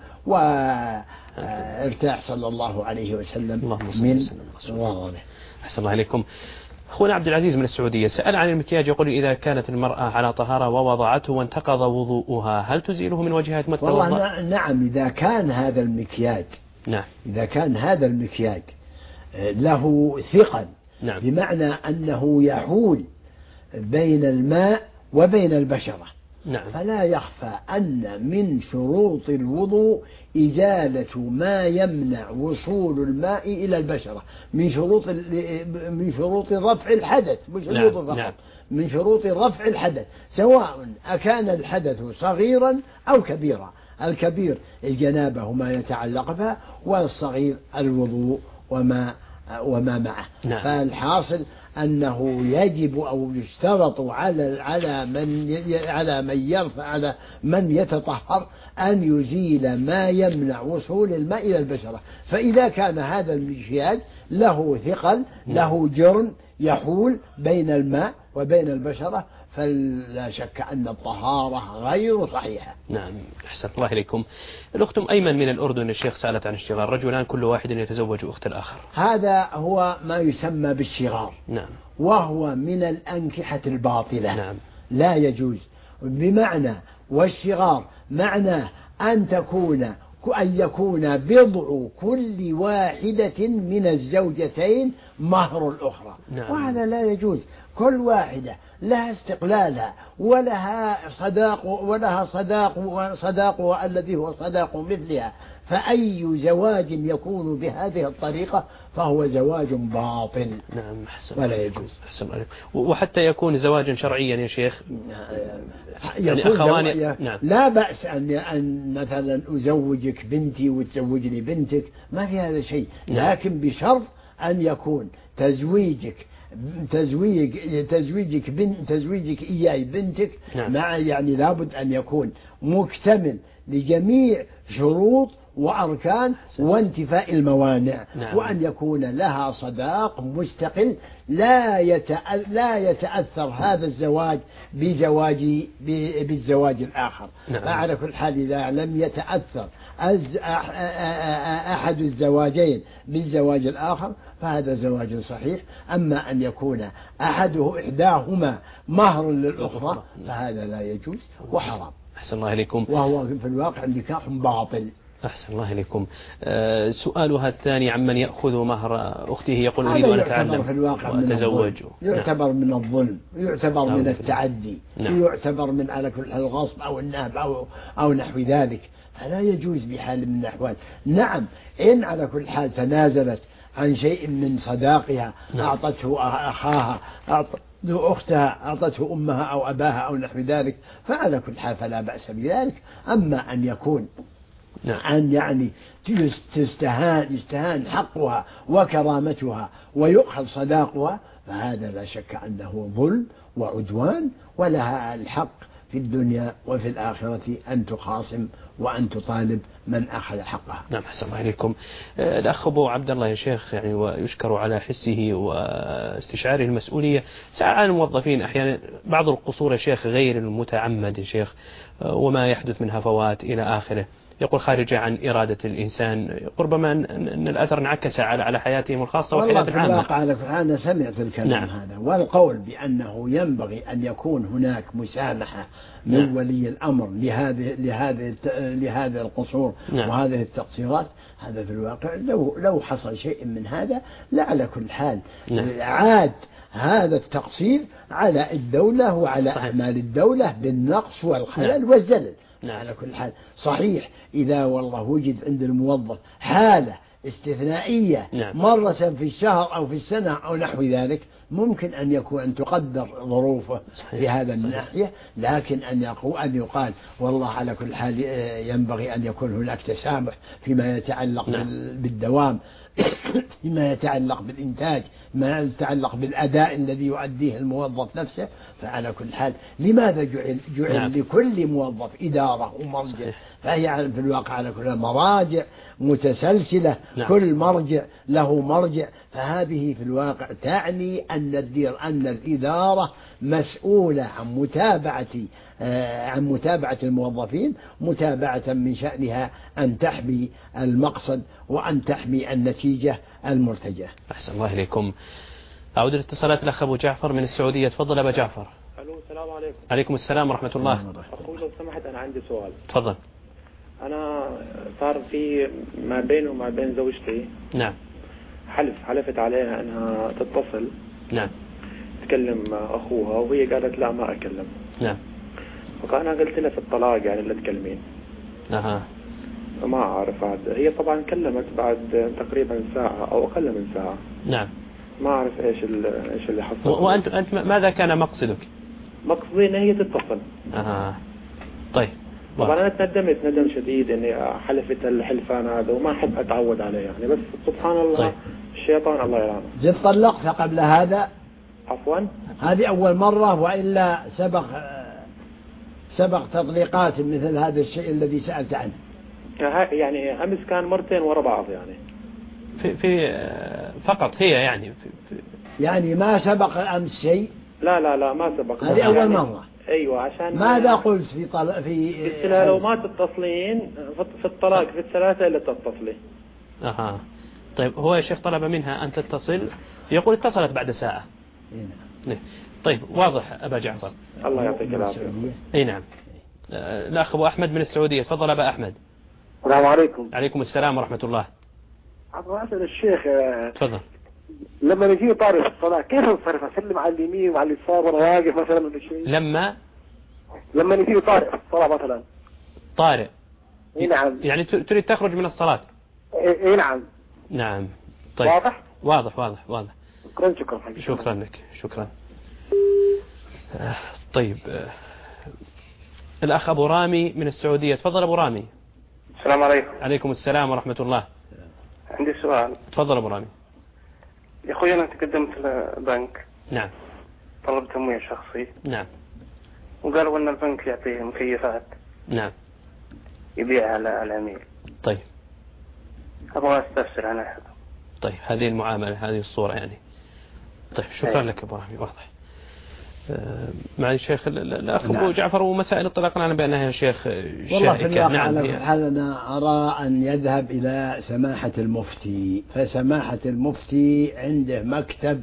S3: وارتاح صلى الله عليه وسلم من غضبه.
S2: أحسن الله عليكم. أخونا عبد العزيز من السعودية سأل عن المكياج، يقول إذا كانت المرأة على طهارة ووضعته وانتقض وضوءها هل تزيله من وجهة متى
S3: والله نعم إذا كان هذا المكياج
S2: نعم
S3: إذا كان هذا المكياج له ثقل
S2: نعم.
S3: بمعنى أنه يحول بين الماء وبين البشرة
S2: نعم.
S3: فلا يخفى أن من شروط الوضوء إزالة ما يمنع وصول الماء إلى البشرة، من شروط من شروط رفع الحدث مش
S2: نعم.
S3: فقط
S2: نعم.
S3: من شروط رفع الحدث سواء أكان الحدث صغيرا أو كبيرا. الكبير الجنابة وما يتعلق بها، والصغير الوضوء وما وما معه
S2: نعم.
S3: فالحاصل أنه يجب أو يشترط على على من على من يرفع على من يتطهر أن يزيل ما يمنع وصول الماء إلى البشرة. فإذا كان هذا المكياج له ثقل له جرن يحول بين الماء وبين البشرة فلا شك أن الطهارة غير صحيحة.
S2: نعم أحسن الله إليكم. الأخت أيمن من الأردن الشيخ سألت عن الشغار، رجلان كل واحد يتزوج أخت الآخر.
S3: هذا هو ما يسمى بالشغار
S2: نعم.
S3: وهو من الأنكحة الباطلة
S2: نعم.
S3: لا يجوز. بمعنى والشغار معناه أن تكون أن يكون بضع كل واحدة من الزوجتين مهر الأخرى
S2: نعم.
S3: وهذا لا يجوز. كل واحدة لها استقلالها ولها صداق ولها صداق وصداقها الذي هو صداق مثلها، فأي زواج يكون بهذه الطريقة فهو زواج باطل.
S2: نعم أحسن
S3: ولا يجوز.
S2: أحسن عليك. وحتى يكون زواجا شرعيا يا شيخ
S3: يعني أخواني نعم. لا بأس أن أن مثلا أزوجك بنتي وتزوجني بنتك، ما في هذا شيء
S2: نعم.
S3: لكن بشرط أن يكون تزويجك تزويج تزويجك بنت تزويجك إياي بنتك
S2: نعم.
S3: مع يعني لابد أن يكون مكتمل لجميع شروط وأركان وانتفاء بالموانع
S2: نعم.
S3: وأن يكون لها صداق مستقل لا لا يتأثر هذا الزواج بزواج بالزواج الآخر.
S2: نعم.
S3: فعلى كل حال إذا لم يتأثر أحد الزواجين بالزواج الآخر فهذا زواج صحيح. أما أن يكون أحده إحداهما مهر للأخرى فهذا لا يجوز وحرام.
S2: أحسن الله إليكم.
S3: وهو في الواقع نكاح باطل.
S2: أحسن الله إليكم. أه سؤالها الثاني عمن يأخذ مهر أخته يقول أريد أن أتعلم
S3: في الواقع
S2: وأتزوج.
S3: يعتبر نعم. من الظلم، يعتبر نعم. من التعدي
S2: نعم.
S3: يعتبر من على كل الغصب أو النهب أو, أو نحو ذلك، فلا يجوز بحال من الأحوال. نعم إن على كل حال تنازلت عن شيء من صداقها نعم. أعطته أخاها أعطته أختها أعطته أمها أو أباها أو نحو ذلك فعلى كل حال فلا بأس بذلك. أما أن يكون نعم. أن يعني تستهان يستهان حقها وكرامتها ويؤخذ صداقها فهذا لا شك أنه ظلم وعدوان، ولها الحق في الدنيا وفي الآخرة أن تخاصم وأن تطالب من أخذ حقها.
S2: نعم حسن الله عليكم. الأخ أبو عبد الله يا شيخ يعني ويشكر على حسه واستشعاره المسؤولية. سأل عن الموظفين أحيانا بعض القصور يا شيخ غير المتعمد يا شيخ وما يحدث من هفوات إلى آخره، يقول خارجة عن إرادة الإنسان، ربما أن الأثر انعكس على على حياتهم الخاصة وحياة العامة.
S3: والله أنا سمعت الكلام نعم. هذا والقول بأنه ينبغي أن يكون هناك مسامحة من نعم. ولي الأمر لهذه لهذه لهذه القصور نعم. وهذه التقصيرات، هذا في الواقع لو لو حصل شيء من هذا لا على كل حال نعم. عاد هذا التقصير على الدولة وعلى صحيح. أعمال الدولة بالنقص والخلل نعم. والزلل نعم. على كل حال صحيح إذا والله وجد عند الموظف حالة استثنائية نعم. مرة في الشهر أو في السنة أو نحو ذلك ممكن أن يكون أن تقدر ظروفه في هذا الناحية، لكن أن يقول أن يقال والله على كل حال ينبغي أن يكون هناك تسامح فيما يتعلق نعم. بالدوام، فيما يتعلق بالإنتاج، ما يتعلق بالأداء الذي يؤديه الموظف نفسه. فعلى كل حال لماذا جعل, جعل نعم. لكل موظف إدارة ومرجع؟ فهي في الواقع على كل مراجع متسلسلة نعم. كل مرجع له مرجع. فهذه في الواقع تعني أن الدير أن الإدارة مسؤولة عن متابعة عن متابعة الموظفين، متابعة من شأنها أن تحمي المقصد وأن تحمي النتيجة المرتجة.
S2: أحسن الله إليكم. أعود الاتصالات الأخ أبو جعفر من السعودية. تفضل أبا جعفر.
S8: ألو السلام عليكم.
S2: عليكم السلام ورحمة الله.
S8: أقول لو سمحت أنا عندي سؤال.
S2: تفضل.
S8: أنا صار في ما بيني وما بين زوجتي
S2: نعم
S8: حلف، حلفت عليها أنها تتصل
S2: نعم
S8: تكلم أخوها وهي قالت لا ما أكلم.
S2: نعم.
S8: فأنا قلت لها في الطلاق يعني لا تكلمين.
S2: أها.
S8: ما أعرف عاد. هي طبعا كلمت بعد تقريبا ساعة أو أقل من ساعة.
S2: نعم.
S8: ما أعرف إيش إيش اللي حصل.
S2: وأنت أنت ماذا كان مقصدك؟
S8: مقصدي إن هي تتصل.
S2: أها. طيب.
S8: طبعا أنا تندمت ندم شديد إني حلفت الحلفان هذا وما أحب أتعود عليه يعني، بس سبحان الله طيب. الشيطان الله يلعنه.
S3: زد طلقت قبل هذا؟
S8: عفوا.
S3: هذه أول مرة وإلا سبق سبق تطليقات مثل هذا الشيء الذي سألت عنه؟
S8: يعني أمس كان مرتين ورا بعض يعني.
S2: في في فقط هي يعني في في
S3: يعني ما سبق أمس شيء؟
S8: لا لا لا ما سبق.
S3: هذه أول يعني مرة.
S8: أيوة. عشان
S3: ماذا قلت في طل... في
S8: قلت لها لو ما تتصلين في الطلاق في الثلاثة إلا تتصلي.
S2: أها. طيب هو يا شيخ طلب منها أن تتصل، يقول اتصلت بعد ساعة.
S3: نعم.
S2: طيب واضح أبا جعفر.
S8: الله يعطيك العافية.
S2: أي نعم. الأخ أبو أحمد من السعودية. تفضل أبا أحمد.
S9: السلام عليكم.
S2: عليكم السلام ورحمة الله.
S9: أبغى أسأل الشيخ.
S2: تفضل.
S9: لما نجي طارئ في الصلاة كيف نصرف؟ أسلم على اليمين وعلى اليسار وأنا واقف مثلا ولا شيء؟
S2: لما
S9: لما نجي طارئ في الصلاة مثلا.
S2: طارئ.
S9: إيه نعم.
S2: يعني تريد تخرج من الصلاة؟
S9: إيه نعم.
S2: نعم. طيب.
S9: واضح؟
S2: واضح واضح واضح.
S9: شكرا شكرا حبيبي.
S2: شكرا لك شكرا. آه طيب آه الأخ أبو رامي من السعودية. تفضل أبو رامي.
S10: السلام عليكم.
S2: عليكم السلام ورحمة الله.
S10: عندي سؤال.
S2: تفضل أبو رامي.
S10: يا أخوي أنا تقدمت لبنك.
S2: نعم.
S10: طلبت تمويل شخصي.
S2: نعم.
S10: وقالوا أن البنك يعطيه مكيفات.
S2: نعم.
S10: يبيعها على العميل.
S2: طيب.
S10: أبغى أستفسر عنها.
S2: طيب هذه المعاملة هذه الصورة يعني. طيب شكرا لك أبو رامي. واضح. آه مع الشيخ الأخ أبو نعم. جعفر ومسائل الطلاق نعلم بأنها يا شيخ
S3: والله في الواقع نعم على كل حال أنا أرى أن يذهب إلى سماحة المفتي، فسماحة المفتي عنده مكتب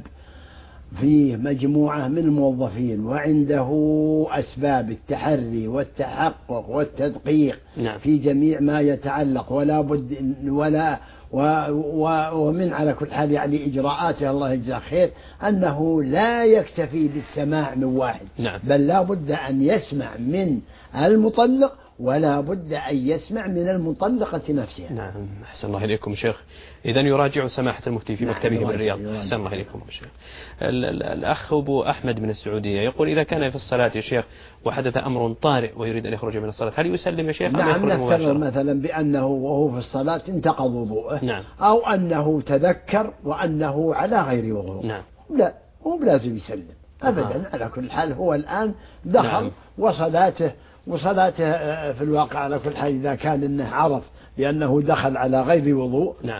S3: فيه مجموعة من الموظفين وعنده أسباب التحري والتحقق والتدقيق
S2: نعم.
S3: في جميع ما يتعلق ولا بد ولا و و ومن على كل حال يعني إجراءاته الله يجزاه خير أنه لا يكتفي بالسماع من واحد
S2: نعم.
S3: بل لا بد أن يسمع من المطلق ولا بد أن يسمع من المطلقة نفسها.
S2: نعم. أحسن الله إليكم شيخ. إذن يراجع سماحة المفتي في
S3: نعم.
S2: مكتبه بالرياض. أحسن الله إليكم شيخ. الأخ أبو أحمد من السعودية يقول إذا كان في الصلاة يا شيخ وحدث أمر طارئ ويريد أن يخرج من الصلاة هل يسلم يا شيخ؟
S3: نعم نفترض مثلا بأنه وهو في الصلاة انتقض وضوءه
S2: نعم.
S3: أو أنه تذكر وأنه على غير وضوء
S2: نعم.
S3: لا هو بلازم يسلم أبدا. آه. على كل حال هو الآن دخل نعم. وصلاته وصلاته في الواقع على كل حال إذا كان إنه عرف بأنه دخل على غير وضوء
S2: نعم.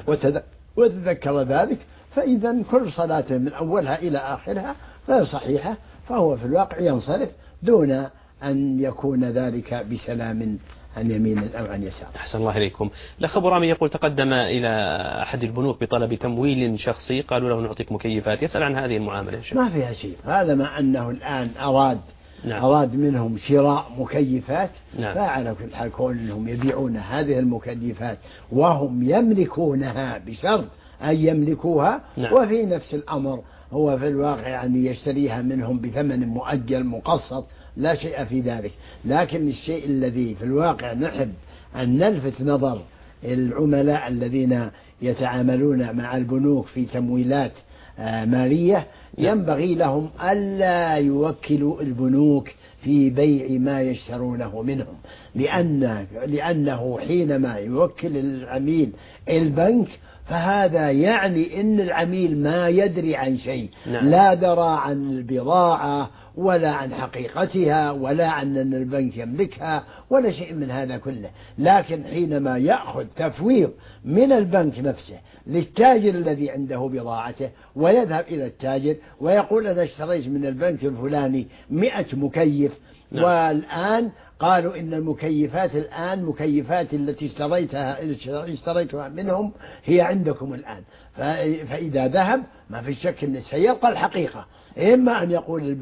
S3: وتذكر ذلك فإذا كل صلاته من أولها إلى آخرها غير صحيحة فهو في الواقع ينصرف دون أن يكون ذلك بسلام عن يمين أو عن يسار.
S2: أحسن الله إليكم. الأخ أبو رامي يقول تقدم إلى أحد البنوك بطلب تمويل شخصي قالوا له نعطيك مكيفات يسأل عن هذه المعاملة.
S3: ما فيها شيء هذا ما أنه الآن أراد نعم. أراد منهم شراء مكيفات
S2: نعم.
S3: فعلى كل حال كونهم يبيعون هذه المكيفات وهم يملكونها بشرط أن يملكوها
S2: نعم.
S3: وفي نفس الأمر هو في الواقع يعني يشتريها منهم بثمن مؤجل مقسط لا شيء في ذلك. لكن الشيء الذي في الواقع نحب أن نلفت نظر العملاء الذين يتعاملون مع البنوك في تمويلات مالية ينبغي لهم ألا يوكلوا البنوك في بيع ما يشترونه منهم، لأن لأنه حينما يوكل العميل البنك فهذا يعني أن العميل ما يدري عن شيء، نعم. لا درى عن البضاعة ولا عن حقيقتها ولا عن أن البنك يملكها ولا شيء من هذا كله. لكن حينما يأخذ تفويض من البنك نفسه للتاجر الذي عنده بضاعته ويذهب إلى التاجر ويقول أنا اشتريت من البنك الفلاني مئة مكيف، نعم. والآن قالوا إن المكيفات الآن مكيفات التي اشتريتها اشتريتها منهم هي عندكم الآن، فإذا ذهب ما في شك أنه سيلقى الحقيقة. إما أن يقول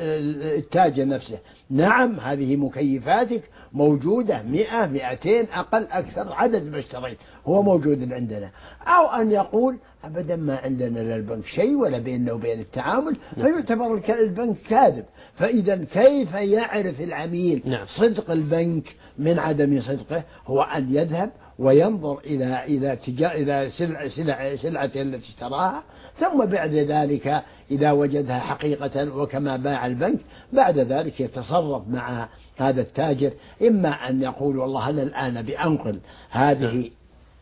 S3: التاجر نفسه نعم هذه مكيفاتك موجودة مئة مئتين أقل أكثر عدد ما اشتريت هو موجود عندنا، أو أن يقول أبدا ما عندنا للبنك شيء ولا بيننا وبين التعامل، فيعتبر البنك كاذب. فإذا كيف يعرف العميل صدق البنك من عدم صدقه؟ هو أن يذهب وينظر إلى إلى تجا إلى سلع سلع سلعته التي اشتراها، ثم بعد ذلك إذا وجدها حقيقة وكما باع البنك بعد ذلك يتصرف مع هذا التاجر، إما أن يقول والله أنا الآن بأنقل هذه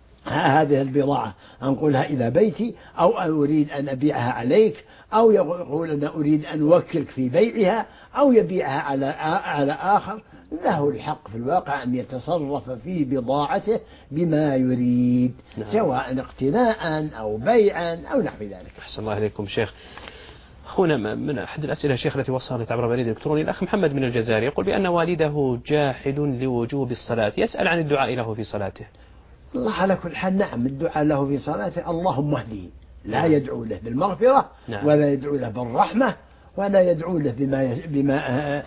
S3: هذه البضاعة أنقلها إلى بيتي، أو أريد أن أبيعها عليك، أو يقول أنا أريد أن أوكلك في بيعها، أو يبيعها على على آخر. له الحق في الواقع أن يتصرف في بضاعته بما يريد، نعم. سواء اقتناء أو بيعا أو نحو ذلك.
S2: أحسن الله عليكم شيخ. هنا من أحد الأسئلة شيخ التي وصلت عبر بريد إلكتروني الأخ محمد من الجزائر يقول بأن والده جاحد لوجوب الصلاة، يسأل عن الدعاء له في صلاته.
S3: الله على كل حال نعم الدعاء له في صلاته اللهم اهديه، لا يدعو له بالمغفرة، نعم. ولا يدعو له بالرحمة، ولا يدعو له بما بما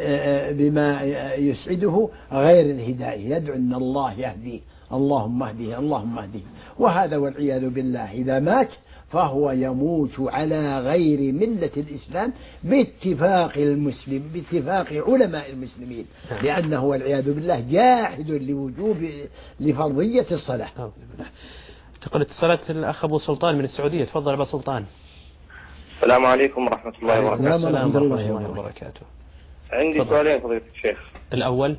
S3: بما يسعده غير الهداية، يدعو أن الله يهديه اللهم اهديه اللهم اهديه. وهذا والعياذ بالله إذا مات فهو يموت على غير ملة الإسلام باتفاق المسلم باتفاق علماء المسلمين، لأنه والعياذ بالله جاحد لوجوب لفرضية الصلاة.
S2: تقول اتصالات الأخ أبو سلطان من السعودية. تفضل أبو سلطان.
S11: السلام عليكم ورحمة الله وبركاته.
S2: السلام ورحمة الله وبركاته.
S11: عندي سؤالين فضيلة الشيخ.
S2: الأول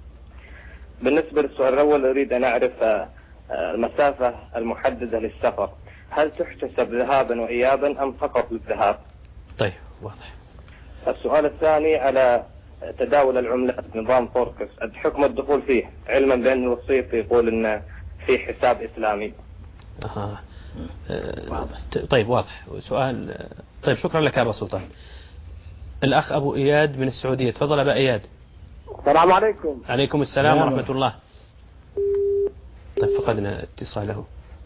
S11: بالنسبة للسؤال الأول أريد أن أعرف المسافة المحددة للسفر، هل تحتسب ذهابا وإيابا أم فقط للذهاب؟
S2: طيب واضح.
S11: السؤال الثاني على تداول العملات نظام فوركس، حكم الدخول فيه علما بأن الوصيف يقول أن في حساب إسلامي.
S2: أها. واضح. طيب واضح. سؤال. طيب شكرا لك أبو سلطان. الأخ أبو إياد من السعودية. تفضل أبا إياد.
S9: السلام عليكم.
S2: عليكم السلام ورحمة الله. طيب فقدنا اتصاله.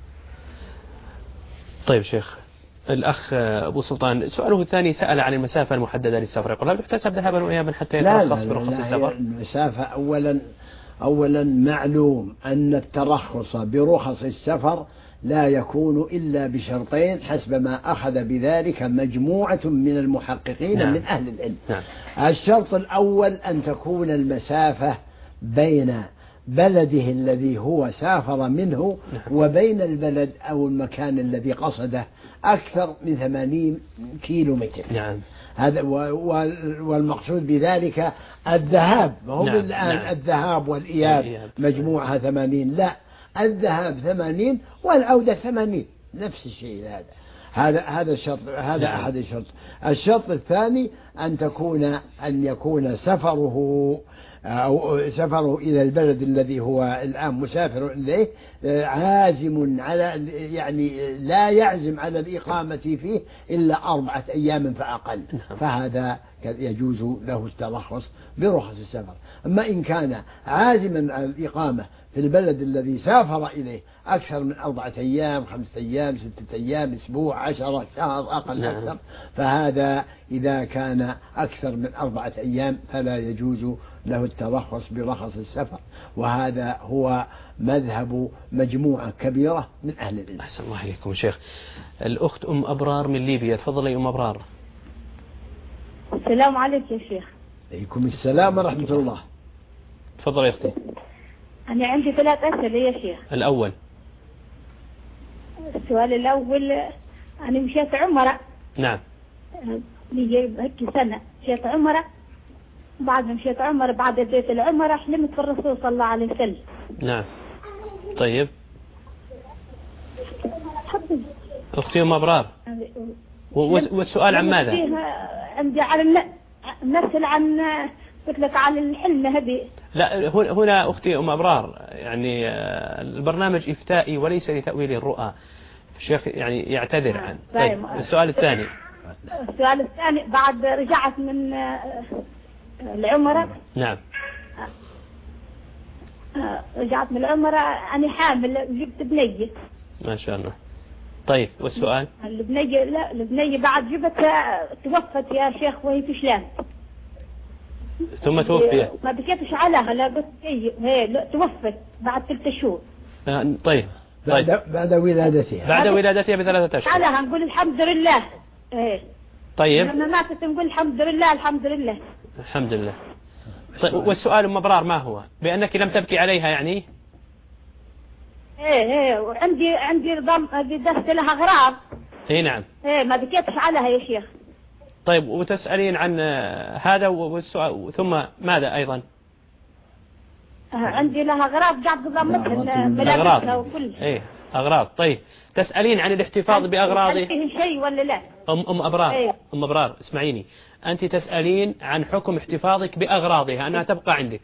S2: طيب شيخ الأخ أبو سلطان سؤاله الثاني سأل عن المسافة المحددة للسفر، يقول هل يحتسب ذهابا وإيابا حتى يترخص برخص السفر؟
S3: المسافة أولا أولا معلوم أن الترخص برخص السفر لا يكون إلا بشرطين حسب ما أخذ بذلك مجموعة من المحققين، نعم. من أهل العلم، نعم. الشرط الأول أن تكون المسافة بين بلده الذي هو سافر منه، نعم. وبين البلد أو المكان الذي قصده أكثر من ثمانين كيلو متر،
S2: نعم.
S3: هذا والمقصود بذلك الذهاب، وهم نعم. الآن نعم. الذهاب والإياب مجموعها ثمانين، لا الذهاب ثمانين والعودة ثمانين، نفس الشيء. هذا هذا هذا الشرط، هذا نعم. أحد الشرط. الشرط الثاني أن تكون أن يكون سفره أو سفره إلى البلد الذي هو الآن مسافر إليه عازم على، يعني لا يعزم على الإقامة فيه إلا أربعة أيام فأقل، فهذا يجوز له الترخص برخص السفر. أما إن كان عازما على الإقامة في البلد الذي سافر إليه أكثر من أربعة أيام خمسة أيام ستة أيام أسبوع عشرة شهر أقل نعم. أكثر، فهذا إذا كان أكثر من أربعة أيام فلا يجوز له الترخص برخص السفر، وهذا هو مذهب مجموعة كبيرة من أهل العلم.
S2: أحسن الله عليكم شيخ. الأخت أم أبرار من ليبيا. تفضل يا أم أبرار.
S12: السلام عليكم يا شيخ.
S3: عليكم السلام ورحمة الله.
S2: تفضل يا أختي.
S12: أنا عندي ثلاث أسئلة يا شيخ.
S2: الأول.
S12: السؤال الأول أنا مشيت عمرة.
S2: نعم.
S12: لي هيك سنة مشيت عمرة، بعد ما مشيت عمرة بعد بديت العمرة حلمت بالرسول صلى الله عليه وسلم.
S2: نعم. طيب أختي أم أبرار، والسؤال عن ماذا؟
S12: عندي على نسأل عن قلت لك على الحلم هذه.
S2: لا هنا أختي أم أبرار يعني البرنامج إفتائي وليس لتأويل الرؤى، الشيخ يعني يعتذر عن. طيب السؤال الثاني.
S12: السؤال الثاني بعد رجعت من العمرة.
S2: نعم.
S12: رجعت من العمرة أنا حامل جبت بنية.
S2: ما شاء الله. طيب والسؤال؟
S12: البنية لا البنية بعد جبت توفت يا شيخ وهي في شلال.
S2: ثم توفيت.
S12: ما بكيتش عليها لا قلت هي لا توفت بعد ثلاثة شهور.
S2: آه طيب.
S3: بعد
S2: طيب.
S3: بعد ولادتها.
S2: بعد ولادتها بثلاثة أشهر.
S12: عليها نقول الحمد لله. ايه.
S2: طيب.
S12: لما ماتت نقول الحمد لله الحمد لله.
S2: الحمد لله. طيب والسؤال أم أبرار ما هو؟ بأنك لم تبكي عليها يعني؟
S12: ايه ايه وعندي عندي ضم دست لها أغراض.
S2: اي نعم.
S12: ايه ما بكيتش عليها يا شيخ.
S2: طيب وتسألين عن هذا والسؤال ثم ماذا أيضا؟
S12: عندي لها أغراض قاعد ضمتها ملابسها وكل.
S2: ايه أغراض. طيب تسألين عن الاحتفاظ بأغراضه.
S12: فيه شيء ولا لا؟
S2: أم أم أبرار.
S12: ايه.
S2: أم أبرار اسمعيني، أنت تسألين عن حكم احتفاظك بأغراضها أنها تبقى عندك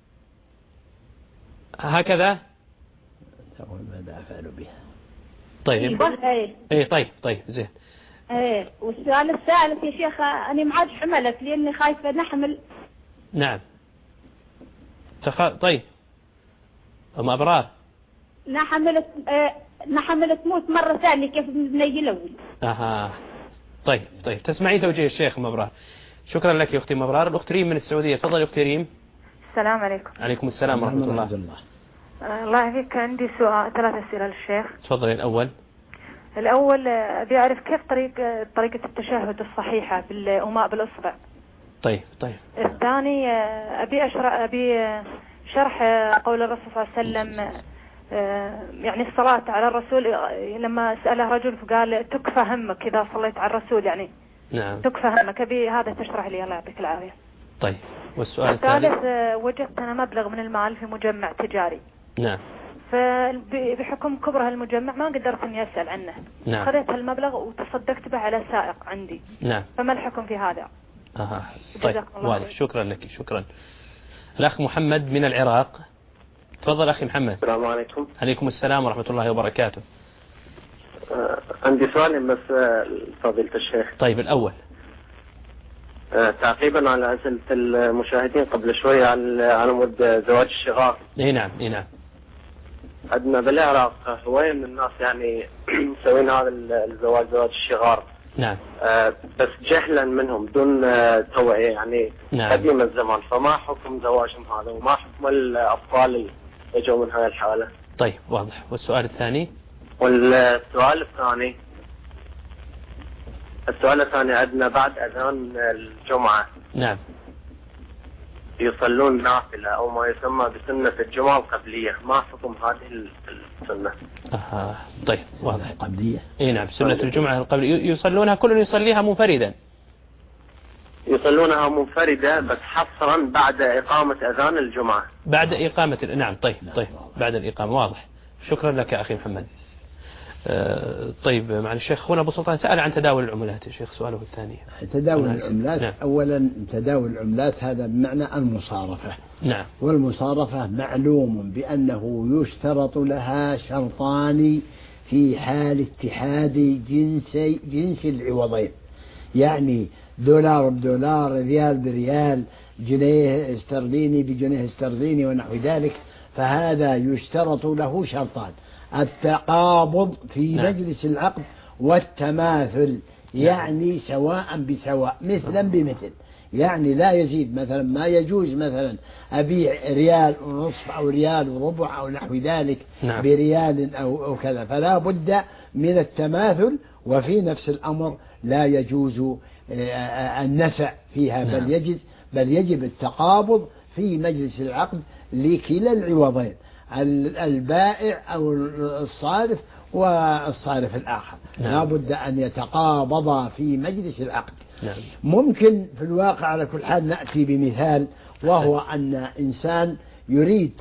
S2: هكذا؟
S3: ماذا أفعل بها؟
S2: طيب.
S12: ايه.
S2: ايه طيب طيب زين.
S12: ايه والسؤال الثالث يا شيخ أنا ما عاد حملت لأني خايفة نحمل.
S2: نعم. تخ... طيب أم أبرار.
S12: نحملت اه نحملت موت مرة ثانية كيف بنيجي الأول.
S2: أها طيب طيب تسمعي توجيه الشيخ أم أبرار. شكرا لك يا أختي أم أبرار. الأخت ريم من السعودية، تفضل أختي ريم.
S13: السلام عليكم.
S2: عليكم السلام ورحمة الله.
S3: الله.
S13: الله يعافيك، عندي سؤال ثلاث أسئلة للشيخ.
S2: تفضلي. الأول.
S13: الأول أبي أعرف كيف طريق طريقة التشهد الصحيحة بالإيماء بالإصبع.
S2: طيب طيب.
S13: الثاني أبي أشرح أبي شرح قول الرسول صلى الله عليه وسلم يعني الصلاة على الرسول لما سأله رجل فقال تكفى همك إذا صليت على الرسول يعني.
S2: نعم.
S13: تكفى همك، أبي هذا تشرح لي الله يعطيك العافية.
S2: طيب والسؤال
S13: الثالث وجدت أنا مبلغ من المال في مجمع تجاري.
S2: نعم.
S13: فبحكم كبر هالمجمع ما قدرت اني اسال عنه.
S2: نعم.
S13: خذيت هالمبلغ وتصدقت به على سائق عندي.
S2: نعم.
S13: فما الحكم في هذا؟
S2: اها طيب واضح. شكرا لك. شكرا. الاخ محمد من العراق، تفضل اخي محمد.
S10: السلام عليكم.
S2: عليكم السلام ورحمة الله وبركاته.
S10: آه عندي سؤال بس فضيلة الشيخ.
S2: طيب الأول.
S10: آه تعقيبا على أسئلة المشاهدين قبل شوية على على مود زواج الشغار.
S2: اي نعم اي نعم.
S10: عندنا بالعراق هواية من الناس يعني مسوين هذا الزواج زواج الشغار.
S2: نعم.
S10: آه بس جهلا منهم دون آه توعية يعني.
S2: نعم.
S10: قديم الزمان، فما حكم زواجهم هذا وما حكم الأطفال اللي يجوا من هذه الحالة؟
S2: طيب واضح. والسؤال الثاني.
S10: والسؤال الثاني السؤال الثاني عندنا بعد أذان الجمعة.
S2: نعم.
S10: يصلون نافلة أو ما يسمى بسنة الجمعة القبلية، ما حكم هذه السنة؟
S2: أها طيب واضح.
S3: القبلية.
S2: إيه نعم سنة الجمعة القبلية يصلونها كل يصليها منفردا.
S10: يصلونها منفردة بس حصرا بعد إقامة أذان الجمعة.
S2: بعد إقامة. نعم طيب طيب بعد الإقامة. واضح. شكرا لك يا أخي محمد. آه طيب مع الشيخ هنا أبو سلطان سأل عن تداول العملات يا شيخ، سؤاله الثاني.
S3: تداول العملات. نعم. أولا تداول العملات هذا بمعنى المصارفة.
S2: نعم.
S3: والمصارفة معلوم بأنه يشترط لها شرطان في حال اتحاد جنسي جنس العوضين، يعني دولار بدولار، ريال بريال، جنيه استرليني بجنيه استرليني ونحو ذلك، فهذا يشترط له شرطان: التقابض في نعم. مجلس العقد والتماثل، يعني سواء بسواء مثلا بمثل، يعني لا يزيد مثلا ما يجوز مثلا أبيع ريال ونصف أو ريال وربع أو نحو ذلك
S2: نعم.
S3: بريال أو, أو كذا، فلا بد من التماثل. وفي نفس الأمر لا يجوز النسع فيها نعم. بل يجب بل يجب التقابض في مجلس العقد لكلا العوضين، البائع أو الصارف والصارف الآخر.
S2: نعم.
S3: لا بد أن يتقابضا في مجلس العقد.
S2: نعم.
S3: ممكن في الواقع على كل حال نأتي بمثال، وهو أن إنسان يريد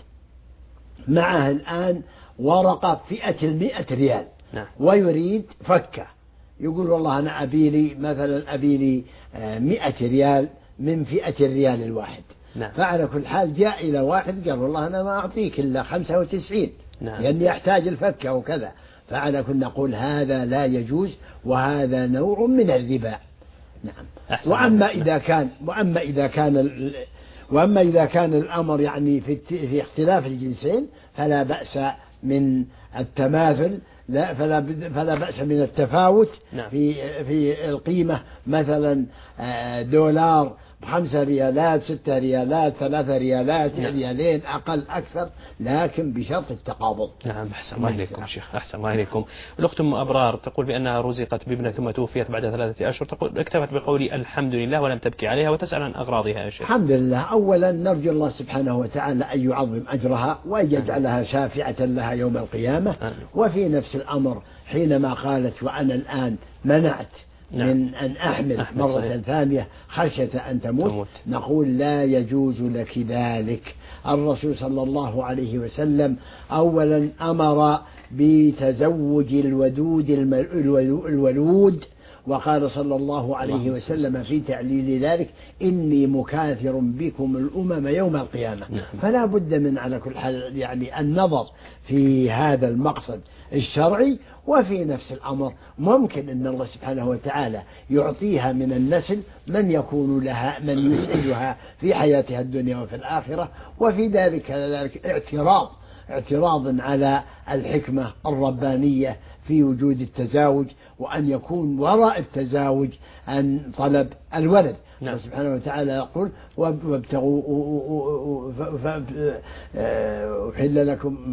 S3: معه الآن ورقة فئة المئة ريال.
S2: نعم.
S3: ويريد فكة، يقول والله أنا أبي لي مثلا أبي لي مئة ريال من فئة الريال الواحد.
S2: نعم.
S3: فعلى كل حال جاء إلى واحد قال والله أنا ما أعطيك إلا خمسة وتسعين.
S2: نعم.
S3: لأني يحتاج الفكة وكذا. فعلى كل نقول هذا لا يجوز، وهذا نوع من الربا. نعم. وأما إذا كان وأما إذا كان وأما إذا كان الأمر يعني في في اختلاف الجنسين فلا بأس من التماثل، لا فلا فلا بأس من التفاوت.
S2: نعم.
S3: في في القيمة، مثلا دولار بخمسة ريالات، ستة ريالات، ثلاثة ريالات. نعم. ريالين أقل أكثر، لكن بشرط التقابض.
S2: نعم. أحسن الله إليكم شيخ، أحسن الله إليكم. الأخت أم أبرار تقول بأنها رزقت بابنة ثم توفيت بعد ثلاثة أشهر، تقول اكتفت بقولي الحمد لله ولم تبكي عليها، وتسأل عن أغراضها يا شيخ.
S3: الحمد لله. أولا نرجو الله سبحانه وتعالى أن يعظم أجرها وأن يجعلها شافعة لها يوم القيامة.
S2: آمين.
S3: وفي نفس الأمر حينما قالت وأنا الآن منعت
S2: نعم.
S3: من أن أحمل مرة
S2: صحيح.
S3: ثانية خشية أن تموت,
S2: تموت.
S3: نقول لا يجوز لك ذلك. الرسول صلى الله عليه وسلم أولا أمر بتزوج الودود الولود، وقال صلى الله عليه وسلم في تعليل ذلك إني مكاثر بكم الأمم يوم القيامة.
S2: نعم.
S3: فلا بد من على كل حال يعني النظر في هذا المقصد الشرعي. وفي نفس الأمر ممكن أن الله سبحانه وتعالى يعطيها من النسل من يكون لها من يسعدها في حياتها الدنيا وفي الآخرة. وفي ذلك ذلك اعتراض اعتراض على الحكمة الربانية في وجود التزاوج، وأن يكون وراء التزاوج أن طلب الولد.
S2: نعم.
S3: سبحانه وتعالى يقول وابتغوا أحل لكم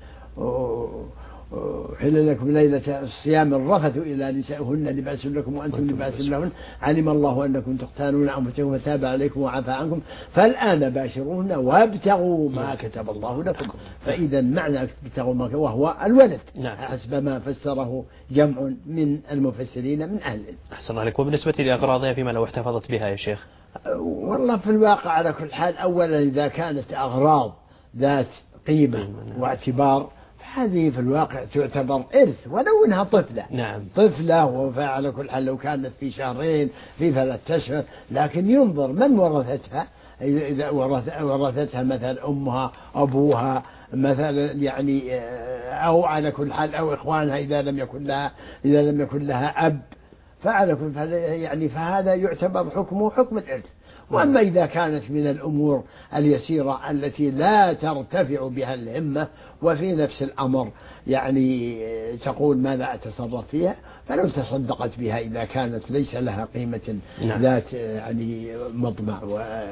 S3: حل لكم ليلة الصيام الرفث إلى نسائهن لباس لكم وأنتم لباس لهن علم الله أنكم تختانون أنفسكم فتاب عليكم وعفى عنكم فالآن باشروهن وابتغوا ما كتب الله لكم. فإذا معنى ابتغوا ما وهو الولد.
S2: نعم.
S3: حسب ما فسره جمع من المفسرين من أهل العلم.
S2: أحسن الله عليك. وبالنسبة لأغراضها فيما لو احتفظت بها يا شيخ؟
S3: والله في الواقع على كل حال أولا إذا كانت أغراض ذات قيمة واعتبار هذه في الواقع تعتبر إرث ولو إنها طفلة.
S2: نعم.
S3: طفلة وعلى كل حال لو كانت في شهرين في ثلاثة أشهر، لكن ينظر من ورثتها. إذا ورثتها مثلا أمها أبوها مثلا يعني أو على كل حال أو إخوانها إذا لم يكن لها إذا لم يكن لها أب، فعلى كل حال يعني فهذا يعتبر حكمه حكم الإرث. وأما إذا كانت من الأمور اليسيرة التي لا ترتفع بها الهمة وفي نفس الأمر يعني تقول ماذا أتصرف فيها، فلو تصدقت بها إذا كانت ليس لها قيمة. نعم. ذات يعني مطمع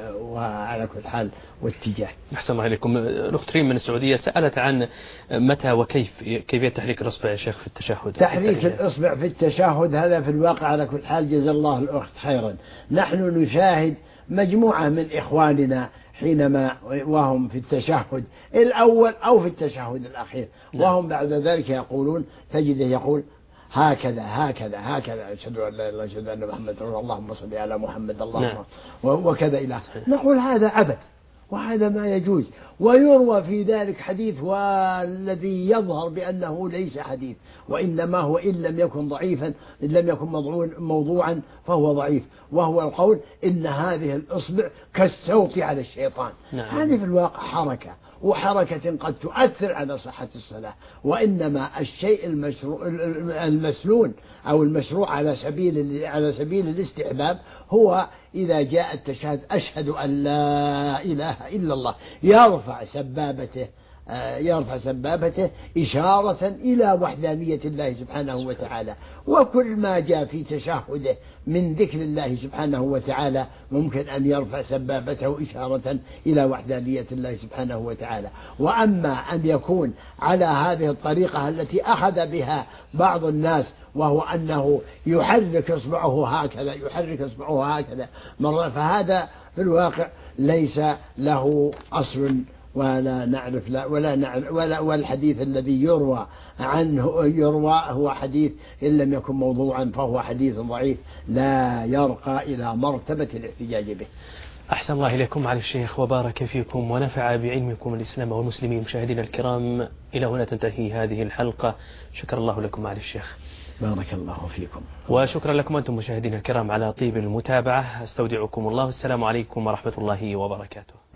S3: وعلى كل حال واتجاه.
S2: أحسن الله عليكم. الأخت ريم من السعودية سألت عن متى وكيف كيفية تحريك الإصبع يا شيخ في التشهد.
S3: تحريك الإصبع في التشهد هذا في الواقع على كل حال جزا الله الأخت خيرا. نحن نشاهد مجموعة من إخواننا حينما وهم في التشهد الأول أو في التشهد الأخير وهم بعد ذلك يقولون تجده يقول هكذا هكذا هكذا أشهد أن لا إله إلا الله أشهد أن محمد رسول الله اللهم صل على محمد اللهم. نعم. وكذا إلى نقول هذا عبث وهذا ما يجوز. ويروى في ذلك حديث والذي يظهر بأنه ليس حديث وإنما هو إن لم يكن ضعيفا إن لم يكن موضوعا فهو ضعيف، وهو القول إن هذه الإصبع كالسوط على الشيطان. نعم. هذه في الواقع حركة وحركة قد تؤثر على صحة الصلاة. وإنما الشيء المشروع المسنون أو المشروع على سبيل على سبيل الاستحباب هو إذا جاء التشهد أشهد أن لا إله إلا الله يرفع سبابته يرفع سبابته إشارة إلى وحدانية الله سبحانه وتعالى. وكل ما جاء في تشهده من ذكر الله سبحانه وتعالى ممكن أن يرفع سبابته إشارة إلى وحدانية الله سبحانه وتعالى. وأما أن يكون على هذه الطريقة التي أخذ بها بعض الناس وهو أنه يحرك إصبعه هكذا يحرك إصبعه هكذا مرة، فهذا في الواقع ليس له أصل ولا نعرف لا ولا نعرف ولا والحديث الذي يروى عنه يروى هو حديث إن لم يكن موضوعا فهو حديث ضعيف لا يرقى إلى مرتبة الاحتجاج به.
S2: أحسن الله إليكم على الشيخ وبارك فيكم ونفع بعلمكم الإسلام والمسلمين. مشاهدينا الكرام، إلى هنا تنتهي هذه الحلقة. شكر الله لكم على الشيخ.
S3: بارك الله فيكم.
S2: وشكرا لكم أنتم مشاهدينا الكرام على طيب المتابعة. استودعكم الله. السلام عليكم ورحمة الله وبركاته.